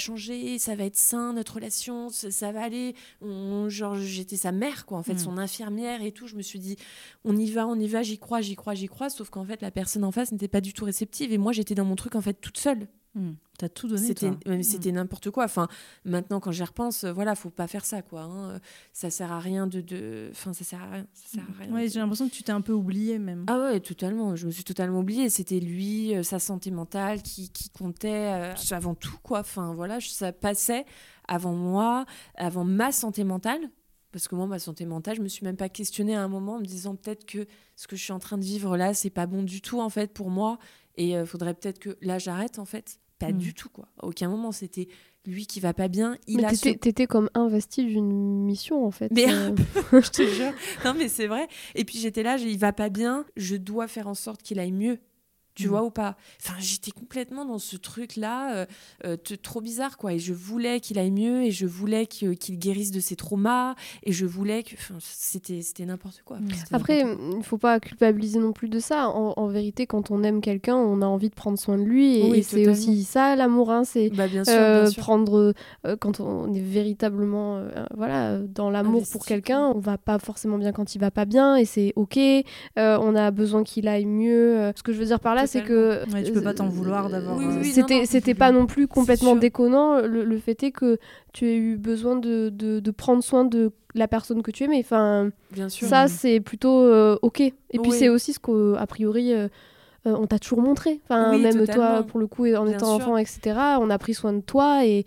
ça va être sain, notre relation, ça va aller. Genre, j'étais sa mère, quoi, en fait, son infirmière et tout. Je me suis dit, on y va, j'y crois. Sauf qu'en fait, la personne en face n'était pas du tout réceptive, et moi, j'étais dans mon truc, en fait, toute seule. T'as tout donné, c'était n'importe quoi. Enfin, maintenant, quand j'y repense, voilà, faut pas faire ça, quoi. Ça sert à rien Enfin, ça sert à rien. Ouais, j'ai l'impression que tu t'es un peu oubliée, même. Ah ouais, totalement. Je me suis totalement oubliée. C'était lui, sa santé mentale qui comptait avant tout, quoi. Enfin, voilà, ça passait avant moi, avant ma santé mentale. Parce que moi, ma santé mentale, je me suis même pas questionnée à un moment en me disant peut-être que ce que je suis en train de vivre là, c'est pas bon du tout, en fait, pour moi. Et faudrait peut-être que là, j'arrête, en fait. Pas du tout, quoi. À aucun moment, c'était lui qui va pas bien. T'étais comme investie d'une mission, en fait. Mais je te jure. Non, mais c'est vrai. Et puis j'étais là, il va pas bien, je dois faire en sorte qu'il aille mieux. Tu vois ou pas? Enfin, j'étais complètement dans ce truc-là, trop bizarre, quoi. Et je voulais qu'il aille mieux, et je voulais qu'il guérisse de ses traumas, et je voulais que... Enfin, c'était n'importe quoi. Après, il ne faut pas culpabiliser non plus de ça. En vérité, quand on aime quelqu'un, on a envie de prendre soin de lui, et c'est aussi ça, l'amour. Hein, c'est bien sûr. prendre... quand on est véritablement dans l'amour pour quelqu'un, on va pas forcément bien quand il va pas bien, et c'est OK. On a besoin qu'il aille mieux. Ce que je veux dire par là, c'est que tu peux pas t'en vouloir d'avoir c'était pas non plus complètement déconnant. Le fait est que tu as eu besoin de prendre soin de la personne que tu aimais. Enfin, ça c'est plutôt OK. Et puis c'est aussi ce qu'a priori on t'a toujours montré. Enfin, même totalement. Toi, pour le coup, en étant enfant, etc., on a pris soin de toi, et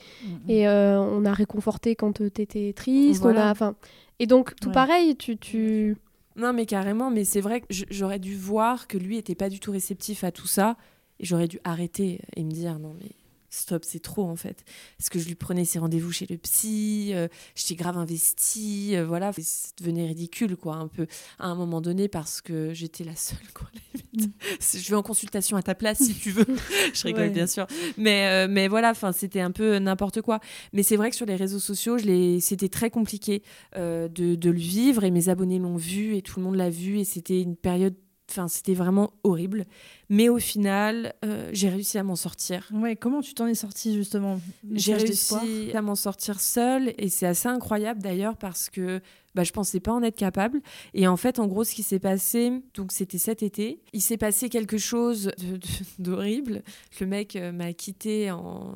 on a réconforté quand t'étais triste. Voilà. Et donc tout pareil, tu... Non, mais carrément, mais c'est vrai que j'aurais dû voir que lui était pas du tout réceptif à tout ça, et j'aurais dû arrêter et me dire non mais stop, c'est trop, en fait. Parce que je lui prenais ses rendez-vous chez le psy, j'étais grave investie, voilà, ça devenait ridicule, quoi, un peu, à un moment donné, parce que j'étais la seule, quoi, je vais en consultation à ta place, si tu veux. Je rigole, bien sûr. Mais voilà, c'était un peu n'importe quoi. Mais c'est vrai que sur les réseaux sociaux, c'était très compliqué de le vivre, et mes abonnés l'ont vu, et tout le monde l'a vu, et c'était une période... Enfin, c'était vraiment horrible. Mais au final, j'ai réussi à m'en sortir. Ouais, comment tu t'en es sortie, justement? J'ai réussi à m'en sortir seule. Et c'est assez incroyable, d'ailleurs, parce que je pensais pas en être capable. Et en fait, en gros, ce qui s'est passé, donc c'était cet été, il s'est passé quelque chose d'horrible. Le mec m'a quittée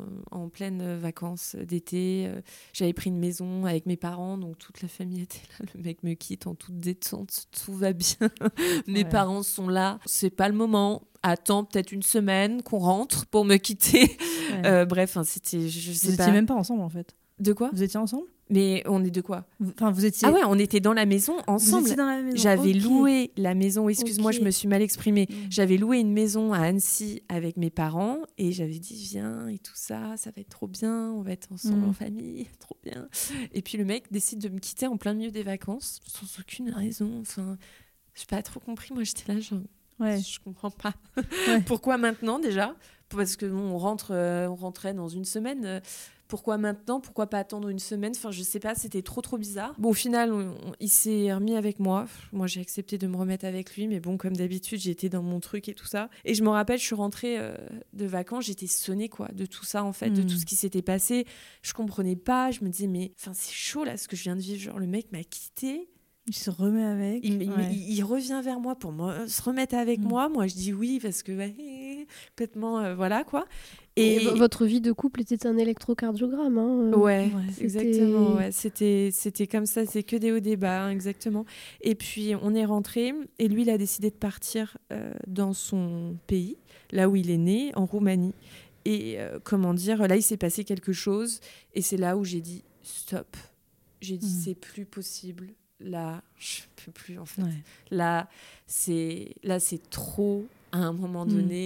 en pleines vacances d'été. J'avais pris une maison avec mes parents, donc toute la famille était là. Le mec me quitte en toute détente, tout va bien. Mes parents sont là, c'est pas le moment. Attends peut-être une semaine qu'on rentre pour me quitter. Bref, c'était... Je sais vous pas. étiez même pas ensemble, en fait. De quoi? Vous étiez ensemble? Mais on est de quoi? Enfin, vous étiez... Ah ouais, on était dans la maison ensemble. Vous étiez dans la maison. J'avais loué la maison. Excuse-moi, je me suis mal exprimée. J'avais loué une maison à Annecy avec mes parents, et j'avais dit viens et tout ça, ça va être trop bien, on va être ensemble en famille, trop bien. Et puis le mec décide de me quitter en plein milieu des vacances sans aucune raison. Enfin, j'ai pas trop compris. Moi, j'étais là genre je comprends pas. Pourquoi maintenant déjà? Parce que on rentrait dans une semaine. Pourquoi maintenant? Pourquoi pas attendre une semaine? Enfin, je sais pas, c'était trop bizarre. Bon, au final, il s'est remis avec moi. Moi, j'ai accepté de me remettre avec lui, mais bon, comme d'habitude, j'étais dans mon truc et tout ça. Et je me rappelle, je suis rentrée de vacances, j'étais sonnée, quoi, de tout ça, en fait, de tout ce qui s'était passé. Je comprenais pas, je me disais, mais c'est chaud, là, ce que je viens de vivre. Genre, le mec m'a quittée. Il se remet avec. Il revient vers moi pour se remettre avec moi. Moi, je dis oui, parce que complètement, voilà, quoi. Et votre vie de couple était un électrocardiogramme. Hein, exactement. Ouais. C'était comme ça, c'est que des hauts et bas, hein, exactement. Et puis, on est rentrés, et lui, il a décidé de partir dans son pays, là où il est né, en Roumanie. Et là, il s'est passé quelque chose, et c'est là où j'ai dit stop. J'ai dit c'est plus possible. Là, je peux plus, en fait. Là, c'est trop, à un moment donné,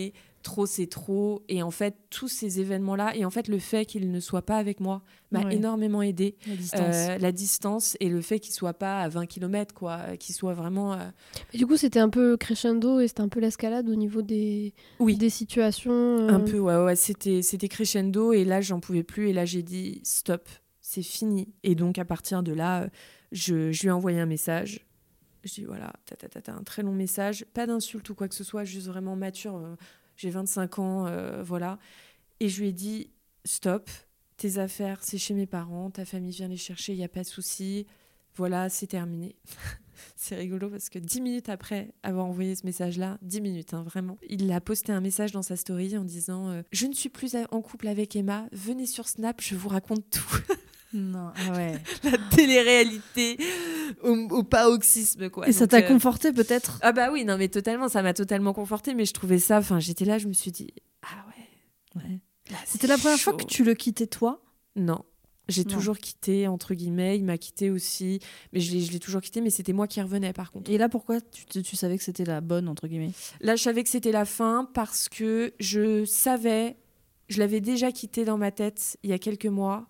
trop c'est trop. Et en fait, tous ces événements-là, et en fait, le fait qu'il ne soit pas avec moi m'a énormément aidée. La distance et le fait qu'il soit pas à 20 km, quoi, qu'il soit vraiment... Mais du coup, c'était un peu crescendo et c'était un peu l'escalade au niveau des situations. Un peu, ouais, c'était crescendo et là, j'en pouvais plus. Et là, j'ai dit stop, c'est fini. Et donc, à partir de là, je lui ai envoyé un message. Je dis voilà, un très long message, pas d'insulte ou quoi que ce soit, juste vraiment mature. J'ai 25 ans, voilà. Et je lui ai dit stop, tes affaires, c'est chez mes parents, ta famille vient les chercher, il n'y a pas de souci. Voilà, c'est terminé. C'est rigolo parce que 10 minutes après avoir envoyé ce message-là, 10 minutes, vraiment, il a posté un message dans sa story en disant je ne suis plus en couple avec Emma, venez sur Snap, je vous raconte tout. Non, ouais. La télé-réalité au paroxysme, quoi. Et donc, ça t'a conforté peut-être? Ah bah oui, non mais totalement, ça m'a totalement conforté, mais je trouvais ça, j'étais là, je me suis dit, ah ouais. Là, c'était la première fois que tu le quittais toi? Non. J'ai toujours quitté, entre guillemets, il m'a quitté aussi, mais je l'ai toujours quitté, mais c'était moi qui revenais par contre. Et là, pourquoi tu savais que c'était la bonne, entre guillemets? Là, je savais que c'était la fin parce que je l'avais déjà quitté dans ma tête il y a quelques mois.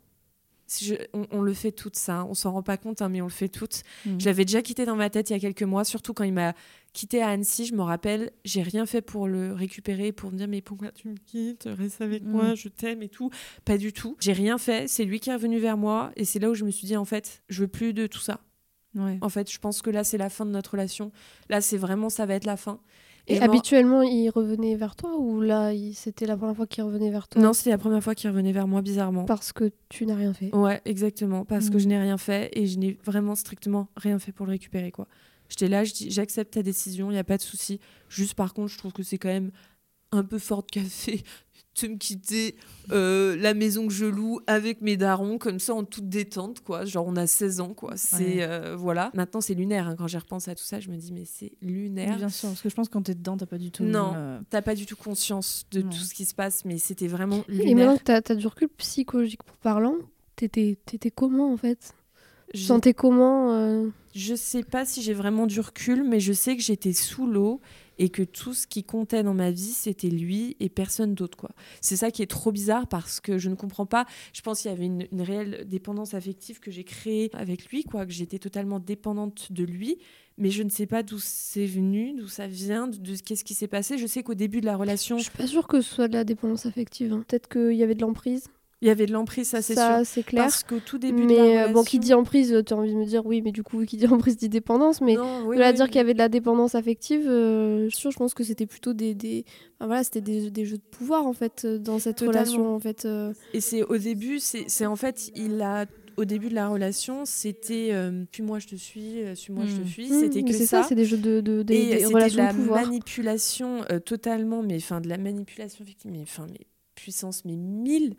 On le fait toutes, ça, on s'en rend pas compte, mais on le fait toutes. Je l'avais déjà quitté dans ma tête il y a quelques mois, surtout quand il m'a quitté à Annecy, je me rappelle, j'ai rien fait pour le récupérer, pour me dire mais pourquoi tu me quittes, reste avec moi, je t'aime et tout. Pas du tout, j'ai rien fait, c'est lui qui est revenu vers moi et c'est là où je me suis dit en fait, je veux plus de tout ça. En fait, je pense que là c'est la fin de notre relation, là c'est vraiment, ça va être la fin. Et habituellement, il revenait vers toi ou là, c'était la première fois qu'il revenait vers toi? Non, c'était la première fois qu'il revenait vers moi, bizarrement. Parce que tu n'as rien fait. Ouais, exactement. Parce que je n'ai rien fait et je n'ai vraiment strictement rien fait pour le récupérer, quoi. J'étais là, je dis, j'accepte ta décision, il n'y a pas de souci. Juste, par contre, je trouve que c'est quand même un peu fort de café de me quitter la maison que je loue avec mes darons, comme ça, en toute détente, quoi. Genre, on a 16 ans, quoi. C'est, voilà. Maintenant, c'est lunaire. Quand j'y repense à tout ça, je me dis, mais c'est lunaire. Oui, bien sûr, parce que je pense que quand t'es dedans, t'as pas du tout... t'as pas du tout conscience de tout ce qui se passe, mais c'était vraiment lunaire. Et maintenant que t'as du recul psychologiquement parlant, t'étais comment, en fait? Tu sentais comment Je sais pas si j'ai vraiment du recul, mais je sais que j'étais sous l'eau et que tout ce qui comptait dans ma vie, c'était lui et personne d'autre, quoi. C'est ça qui est trop bizarre parce que je ne comprends pas. Je pense qu'il y avait une réelle dépendance affective que j'ai créée avec lui, quoi, que j'étais totalement dépendante de lui, mais je ne sais pas d'où c'est venu, d'où ça vient, de qu'est-ce qui s'est passé. Je sais qu'au début de la relation... Je suis pas sûre que ce soit de la dépendance affective. Peut-être qu'il y avait de l'emprise. Il y avait de l'emprise, ça c'est sûr. Ça, c'est clair. Parce qu'au tout début de la relation... bon, qui dit emprise, tu as envie de me dire oui, mais du coup, qui dit emprise dit dépendance. Mais dire qu'il y avait de la dépendance affective, je pense que c'était plutôt c'était des jeux de pouvoir, en fait, dans cette relation, en fait. Et c'est au début, c'est en fait, au début de la relation, c'était suis-moi, je te suis, suis-moi, je te suis. C'était que c'est ça. C'est des jeux des relations de pouvoir. Manipulation totalement, mais de la manipulation effective, mais puissance, mais 1000,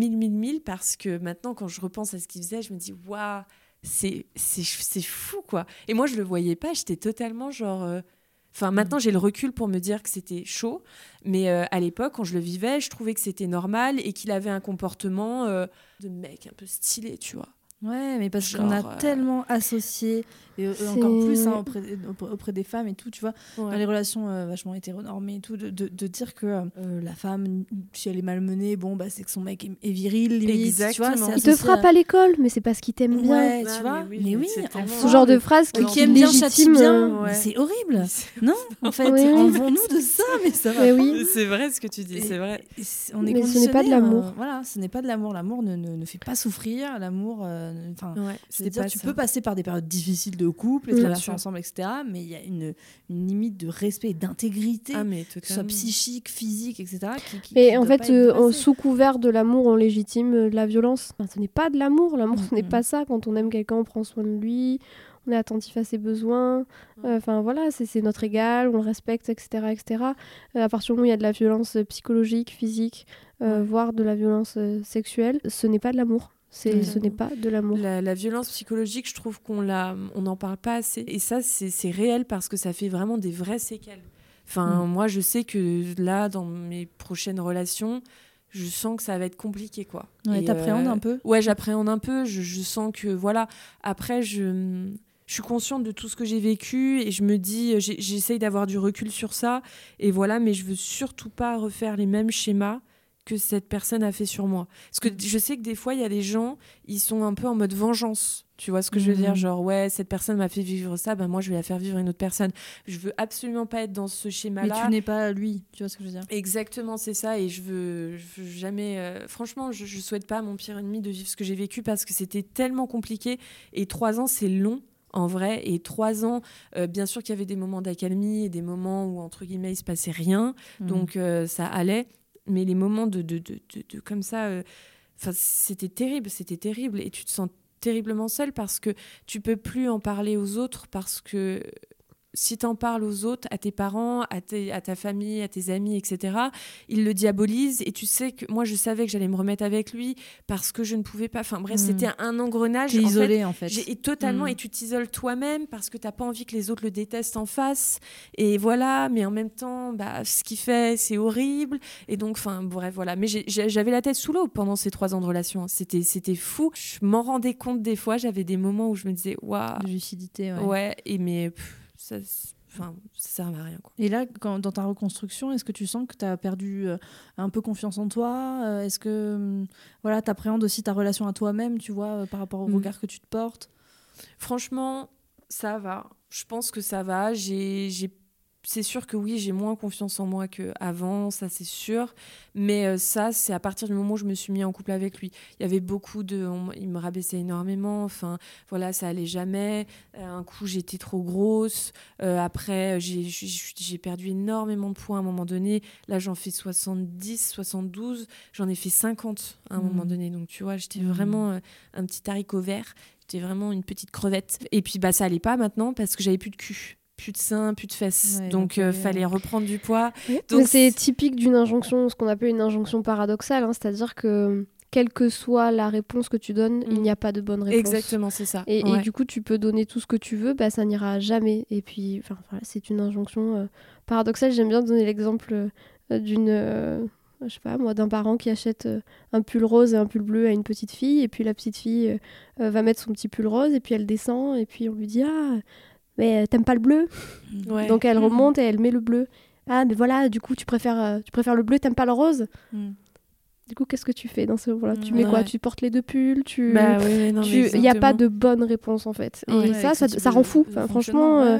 parce que maintenant, quand je repense à ce qu'il faisait, je me dis, waouh, c'est fou, quoi. Et moi, je le voyais pas, j'étais totalement genre... maintenant, j'ai le recul pour me dire que c'était chaud, mais à l'époque, quand je le vivais, je trouvais que c'était normal et qu'il avait un comportement de mec un peu stylé, tu vois. Ouais, mais parce qu'on a tellement associé, et encore plus auprès des femmes et tout, tu vois, dans les relations vachement hétéronormées et tout, de dire que la femme, si elle est malmenée, c'est que son mec est viril, limite. Exactement. Tu vois, il te frappe à l'école, mais c'est parce qu'il t'aime bien. Ouais, tu vois. Mais oui, ce genre de phrase qui aime bien châtie bien, c'est horrible. Non, en fait, enlevons-nous de ça, mais ça va. Oui. C'est vrai ce que tu dis, c'est vrai. Mais ce n'est pas de l'amour. Voilà, ce n'est pas de l'amour. L'amour ne fait pas souffrir. L'amour... tu peux passer par des périodes difficiles de couple, et traverser ensemble, etc. Mais il y a une limite de respect et d'intégrité, que ce soit psychique, physique, etc. Et en fait, sous couvert de l'amour, on légitime la violence. Ce n'est pas de l'amour. L'amour, ce n'est pas ça. Quand on aime quelqu'un, on prend soin de lui, on est attentif à ses besoins. C'est notre égal, on le respecte, etc. etc. À partir du moment où il y a de la violence psychologique, physique, voire de la violence sexuelle, ce n'est pas de l'amour. Ce n'est pas de l'amour. La violence psychologique, je trouve qu'on n'en parle pas assez. Et ça, c'est réel parce que ça fait vraiment des vraies séquelles. Moi, je sais que là, dans mes prochaines relations, je sens que ça va être compliqué, quoi. Ouais, t'appréhendes un peu ? Ouais, j'appréhende un peu. Je sens que, voilà. Après, Je suis consciente de tout ce que j'ai vécu et je me dis, j'essaye d'avoir du recul sur ça. Et voilà, mais je veux surtout pas refaire les mêmes schémas que cette personne a fait sur moi. Parce que je sais que des fois, il y a des gens, ils sont un peu en mode vengeance. Tu vois ce que je veux dire ? Genre, ouais, cette personne m'a fait vivre ça, ben moi, je vais la faire vivre à une autre personne. Je veux absolument pas être dans ce schéma-là. Mais tu n'es pas lui, tu vois ce que je veux dire ? Exactement, c'est ça. Et je veux jamais... franchement, je souhaite pas à mon pire ennemi de vivre ce que j'ai vécu parce que c'était tellement compliqué. Et 3 ans, c'est long. En vrai, et 3 ans, bien sûr qu'il y avait des moments d'accalmie et des moments où, entre guillemets, il se passait rien. Donc, ça allait. Mais les moments de comme ça, c'était terrible. Et tu te sens terriblement seule parce que tu peux plus en parler aux autres parce que si tu en parles aux autres, à tes parents, à ta famille, à tes amis, etc., ils le diabolisent. Et tu sais que moi, je savais que j'allais me remettre avec lui parce que je ne pouvais pas. Enfin bref, c'était un engrenage. T'es isolée, en fait. Totalement. Et tu t'isoles toi-même parce que tu n'as pas envie que les autres le détestent en face. Et voilà. Mais en même temps, ce qu'il fait, c'est horrible. Et donc, enfin, bref, voilà. Mais j'avais la tête sous l'eau pendant ces 3 ans de relation. C'était fou. Je m'en rendais compte des fois. J'avais des moments où je me disais, waouh. De lucidité, ouais. Ouais. Et mais... ça sert à rien, quoi. Et là, dans ta reconstruction, est-ce que tu sens que tu as perdu un peu confiance en toi ? Est-ce que voilà, tu appréhendes aussi ta relation à toi-même, tu vois, par rapport au regard que tu te portes ? Franchement, ça va. Je pense que ça va. C'est sûr que oui, j'ai moins confiance en moi qu'avant, ça c'est sûr. Mais ça, c'est à partir du moment où je me suis mis en couple avec lui. Il y avait il me rabaissait énormément. Enfin, voilà, ça allait jamais. Un coup, j'étais trop grosse. Après, j'ai perdu énormément de poids à un moment donné. Là, j'en fais 70, 72. J'en ai fait 50 à un moment donné. Donc, tu vois, j'étais vraiment un petit haricot vert. J'étais vraiment une petite crevette. Et puis, ça allait pas maintenant parce que j'avais plus de cul. Plus de seins, plus de fesses. Ouais, donc, fallait reprendre du poids. Oui. Donc, c'est typique d'une injonction, ce qu'on appelle une injonction paradoxale. C'est-à-dire que, quelle que soit la réponse que tu donnes, il n'y a pas de bonne réponse. Exactement, c'est ça. Et du coup, tu peux donner tout ce que tu veux, ça n'ira jamais. Et puis, voilà, c'est une injonction paradoxale. J'aime bien donner l'exemple d'une... je sais pas moi, d'un parent qui achète un pull rose et un pull bleu à une petite fille. Et puis, la petite fille va mettre son petit pull rose et puis elle descend. Et puis, on lui dit « Ah !» mais t'aimes pas le bleu, donc elle remonte et elle met le bleu. Ah mais voilà, du coup tu préfères le bleu, t'aimes pas le rose. Du coup qu'est-ce que tu fais dans ce moment-là ? Tu mets quoi ? Tu portes les 2 pulls, il y a pas de bonne réponse en fait. Et ça rend fou. Enfin, franchement,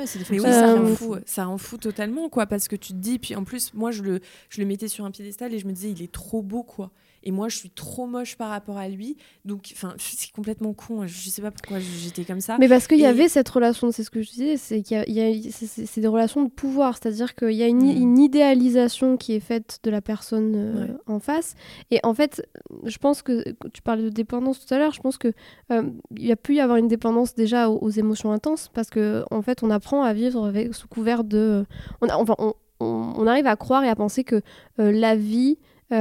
ça rend fou totalement quoi, parce que tu te dis, puis en plus moi je le mettais sur un piédestal et je me disais il est trop beau quoi. Et moi, je suis trop moche par rapport à lui. Donc, c'est complètement con. Je sais pas pourquoi j'étais comme ça. Mais parce qu'il y avait cette relation, c'est ce que je disais, c'est c'est des relations de pouvoir. C'est-à-dire qu'il y a une idéalisation qui est faite de la personne en face. Et en fait, je pense que tu parlais de dépendance tout à l'heure. Je pense que il y a pu y avoir une dépendance déjà aux émotions intenses. Parce qu'en fait, on apprend à vivre sous couvert de... On arrive à croire et à penser que la vie...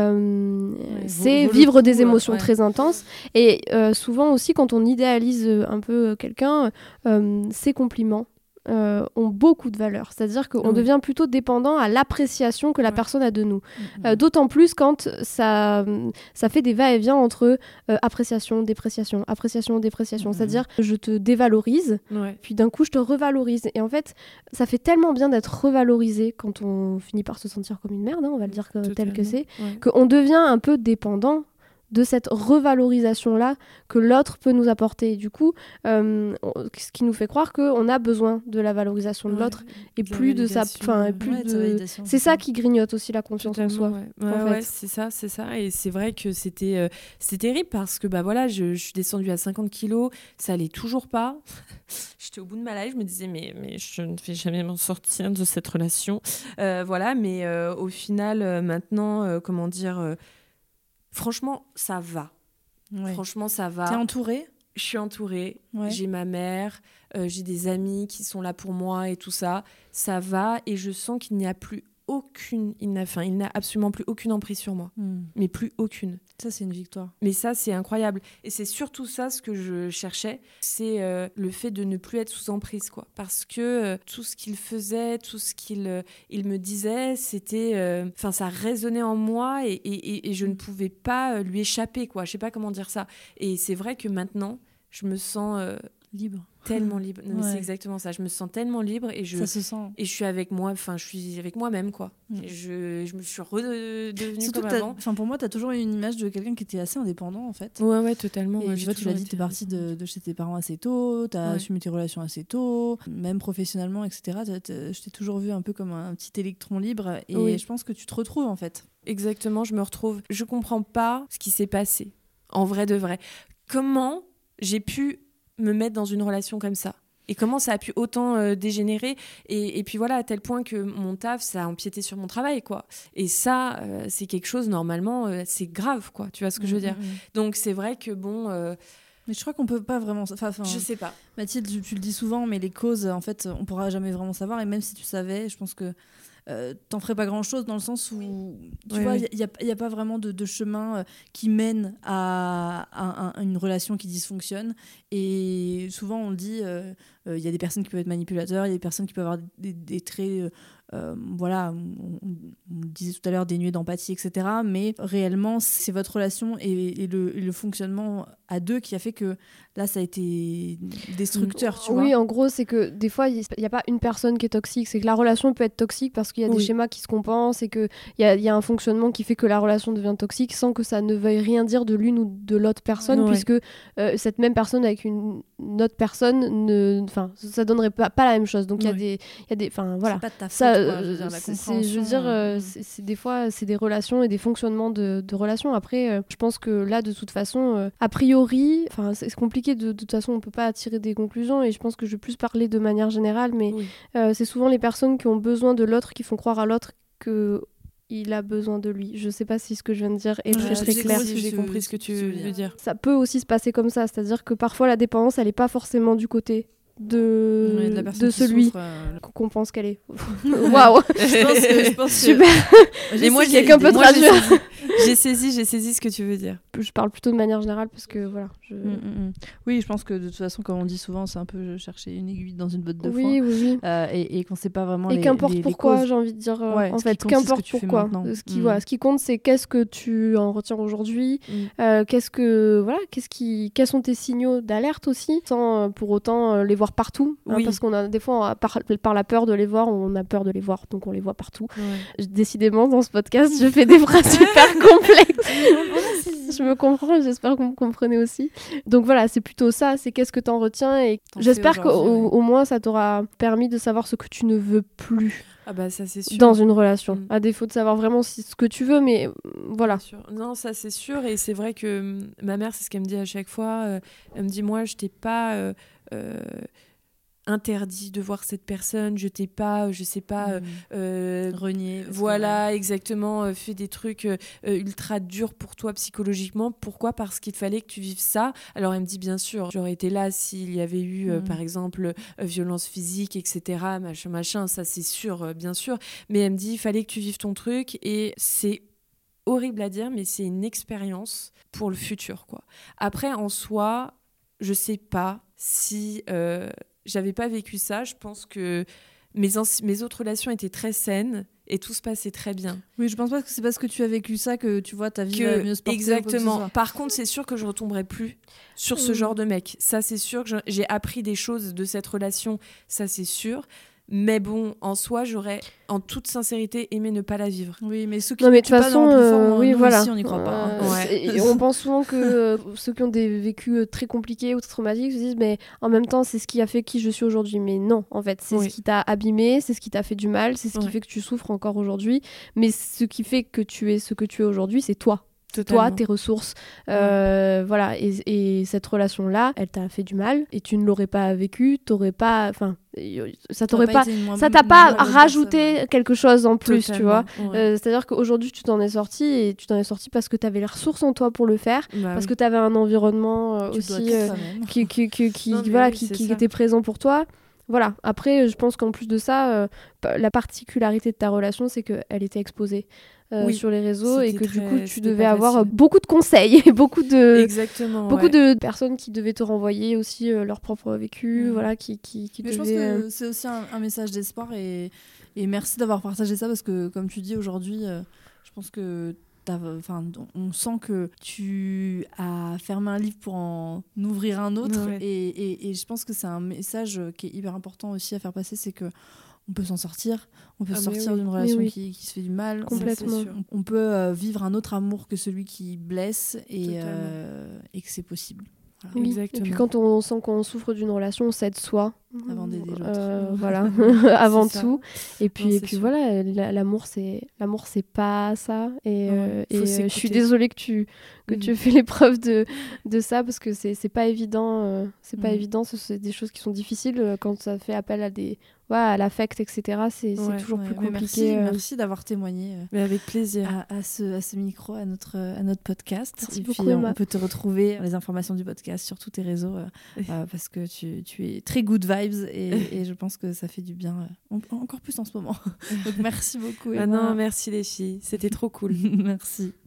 c'est vivre des émotions très intenses et souvent aussi quand on idéalise un peu quelqu'un, ses compliments ont beaucoup de valeur, c'est-à-dire qu'on devient plutôt dépendant à l'appréciation que la personne a de nous, d'autant plus quand ça fait des va-et-vient entre appréciation, dépréciation, c'est-à-dire je te dévalorise puis d'un coup je te revalorise et en fait ça fait tellement bien d'être revalorisé quand on finit par se sentir comme une merde, on va le dire tel que c'est, qu'on devient un peu dépendant de cette revalorisation-là que l'autre peut nous apporter. Et du coup, ce qui nous fait croire qu'on a besoin de la valorisation de l'autre et plus de sa... C'est ça qui grignote aussi la confiance en soi. Ouais, c'est ça. Et c'est vrai que c'était terrible parce que voilà, je suis descendue à 50 kilos, ça allait toujours pas. J'étais au bout de ma life, je me disais mais je ne vais jamais m'en sortir de cette relation. Voilà, mais au final, maintenant, comment dire... franchement, ça va. Franchement, ça va. T'es entourée ? Je suis entourée. J'ai ma mère, j'ai des amis qui sont là pour moi et tout ça. Ça va et je sens qu'il n'y a plus il n'a absolument plus aucune emprise sur moi. Mais plus aucune. Ça, c'est une victoire. Mais ça, c'est incroyable. Et c'est surtout ça ce que je cherchais. C'est le fait de ne plus être sous emprise, quoi. Parce que tout ce qu'il faisait, tout ce qu'il il me disait, c'était... ça résonnait en moi et je ne pouvais pas lui échapper, quoi. Je sais pas comment dire ça. Et c'est vrai que maintenant, je me sens... libre. Tellement libre. Non, mais c'est exactement ça. Je me sens tellement libre et ça se sent. Et je suis avec moi. Enfin, je suis avec moi-même, quoi. Et je me suis redevenue comme avant. Enfin, pour moi, t'as toujours eu une image de quelqu'un qui était assez indépendant, en fait. Ouais, totalement. Et tu vois, tu l'as dit, t'es partie de chez tes parents assez tôt, t'as assumé tes relations assez tôt, même professionnellement, etc. Je t'ai toujours vu un peu comme un petit électron libre. Et je pense que tu te retrouves, en fait. Exactement, je me retrouve. Je comprends pas ce qui s'est passé. En vrai de vrai. Comment j'ai pu me mettre dans une relation comme ça et comment ça a pu autant dégénérer et puis voilà, à tel point que mon taf, ça a empiété sur mon travail, quoi. Et ça, c'est quelque chose, normalement, c'est grave, quoi. Tu vois ce que je veux dire ? Donc c'est vrai que bon... Mais je crois qu'on peut pas vraiment... je sais pas. Mathilde, tu le dis souvent, mais les causes, en fait, on pourra jamais vraiment savoir. Et même si tu savais, je pense que t'en ferais pas grand-chose, dans le sens où, tu vois, il y a pas vraiment de chemin qui mène à une relation qui dysfonctionne. Et souvent, on le dit, il y a des personnes qui peuvent être manipulateurs, il y a des personnes qui peuvent avoir des traits... voilà, on le disait tout à l'heure, dénués d'empathie, etc. Mais réellement, c'est votre relation et le fonctionnement à deux qui a fait que là, ça a été destructeur, tu vois. Oui, en gros, c'est que des fois, il n'y a pas une personne qui est toxique. C'est que la relation peut être toxique parce qu'il y a des schémas qui se compensent et qu'il y a un fonctionnement qui fait que la relation devient toxique sans que ça ne veuille rien dire de l'une ou de l'autre personne, puisque cette même personne avec une autre personne, ça donnerait pas la même chose. Donc, il y a des... Enfin, voilà. C'est pas de ta faute, quoi, je veux dire, c'est des fois, c'est des relations et des fonctionnements de relations. Après, je pense que là, de toute façon, a priori, c'est compliqué, de toute façon, on peut pas tirer des conclusions et je pense que je vais plus parler de manière générale, mais c'est souvent les personnes qui ont besoin de l'autre qui font croire à l'autre qu'il a besoin de lui. Je sais pas si ce que je viens de dire est très clair. Si j'ai compris ce que tu veux dire. Ça peut aussi se passer comme ça, c'est-à-dire que parfois la dépendance, elle est pas forcément du côté de celui qu'on pense qu'elle est. Waouh. Je pense super. Et moi, quelqu'un peut traduire. J'ai saisi ce que tu veux dire. Je parle plutôt de manière générale parce que voilà. Oui, je pense que de toute façon, comme on dit souvent, c'est un peu chercher une aiguille dans une botte de foin. Oui. Et qu'on sait pas vraiment et les qu'importe pourquoi, causes. j'ai envie de dire. En fait, qu'importe pourquoi. Ce qui compte, c'est qu'est-ce que tu en retiens aujourd'hui. Quels sont tes signaux d'alerte aussi, sans pour autant les voir partout. Parce qu'on a des fois, par la peur de les voir, on a peur de les voir, donc on les voit partout. Décidément, dans ce podcast, je fais des phrases super complexes. Je me comprends, j'espère que vous me comprenez aussi. Donc voilà, c'est plutôt ça, c'est qu'est-ce que t'en retiens et j'espère qu'au moins ça t'aura permis de savoir ce que tu ne veux plus. Ah bah ça c'est sûr. Dans une relation, à défaut de savoir vraiment ce que tu veux, mais voilà. Non, ça c'est sûr et c'est vrai que ma mère, c'est ce qu'elle me dit à chaque fois. Elle me dit, moi je t'ai pas interdit de voir cette personne, je t'ai pas, je sais pas, renié. Voilà, exactement, fait des trucs ultra durs pour toi psychologiquement. Pourquoi ? Parce qu'il fallait que tu vives ça. Alors elle me dit, bien sûr, j'aurais été là s'il y avait eu, par exemple, violence physique, etc., machin, ça c'est sûr, bien sûr. Mais elle me dit, il fallait que tu vives ton truc et c'est horrible à dire, mais c'est une expérience pour le futur, quoi. Après, en soi, je sais pas si... j'avais pas vécu ça, je pense que mes autres relations étaient très saines et tout se passait très bien. Oui, je pense pas que c'est parce que tu as vécu ça que tu vois ta vie va mieux se porter. Exactement. Par contre, c'est sûr que je retomberai plus sur ce genre de mec. Ça, c'est sûr que j'ai appris des choses de cette relation, ça c'est sûr. Mais bon, en soi, j'aurais, en toute sincérité, aimé ne pas la vivre. Oui, mais ceux qui de toute façon, voilà. Ici, on n'y croit pas. Et on pense souvent que ceux qui ont des vécus très compliqués ou très traumatiques se disent, mais en même temps, c'est ce qui a fait qui je suis aujourd'hui. Mais non, en fait, c'est ce qui t'a abîmé, c'est ce qui t'a fait du mal, c'est ce qui fait que tu souffres encore aujourd'hui. Mais ce qui fait que tu es ce que tu es aujourd'hui, c'est toi. Totalement. Toi, tes ressources, voilà, et cette relation-là, elle t'a fait du mal et tu ne l'aurais pas vécu, t'aurais pas, enfin, ça t'a pas rajouté quelque chose en plus, tu vois. C'est-à-dire qu'aujourd'hui, tu t'en es sorti parce que t'avais les ressources en toi pour le faire, parce que t'avais un environnement aussi qui était présent pour toi. Voilà. Après, je pense qu'en plus de ça, la particularité de ta relation, c'est qu'elle était exposée sur les réseaux et que du coup, tu devais avoir beaucoup de conseils et beaucoup de personnes qui devaient te renvoyer aussi leur propre vécu, voilà, qui Mais je pense que c'est aussi un message d'espoir et merci d'avoir partagé ça parce que, comme tu dis aujourd'hui, je pense que on sent que tu as fermé un livre pour en ouvrir un autre. Ouais. Et je pense que c'est un message qui est hyper important aussi à faire passer, c'est que on peut s'en sortir, on peut sortir d'une relation qui se fait du mal. Complètement. On peut vivre un autre amour que celui qui blesse et que c'est possible. Voilà. Oui. Exactement. Et puis quand on sent qu'on souffre d'une relation, on s'aide soi. Avant d'aider l'autre. Voilà, avant tout. Et puis voilà, l'amour c'est pas ça. Et je suis désolée que tu fais l'épreuve de ça, parce que c'est pas évident. C'est pas évident, c'est des choses qui sont difficiles quand ça fait appel à l'affect, etc. C'est toujours plus compliqué. Merci d'avoir témoigné. Mais avec plaisir. À ce micro, à notre podcast. Merci et beaucoup, puis on peut te retrouver les informations du podcast sur tous tes réseaux parce que tu es très good vibes et je pense que ça fait du bien encore plus en ce moment. Donc merci beaucoup. Non, merci les filles, c'était trop cool. Merci.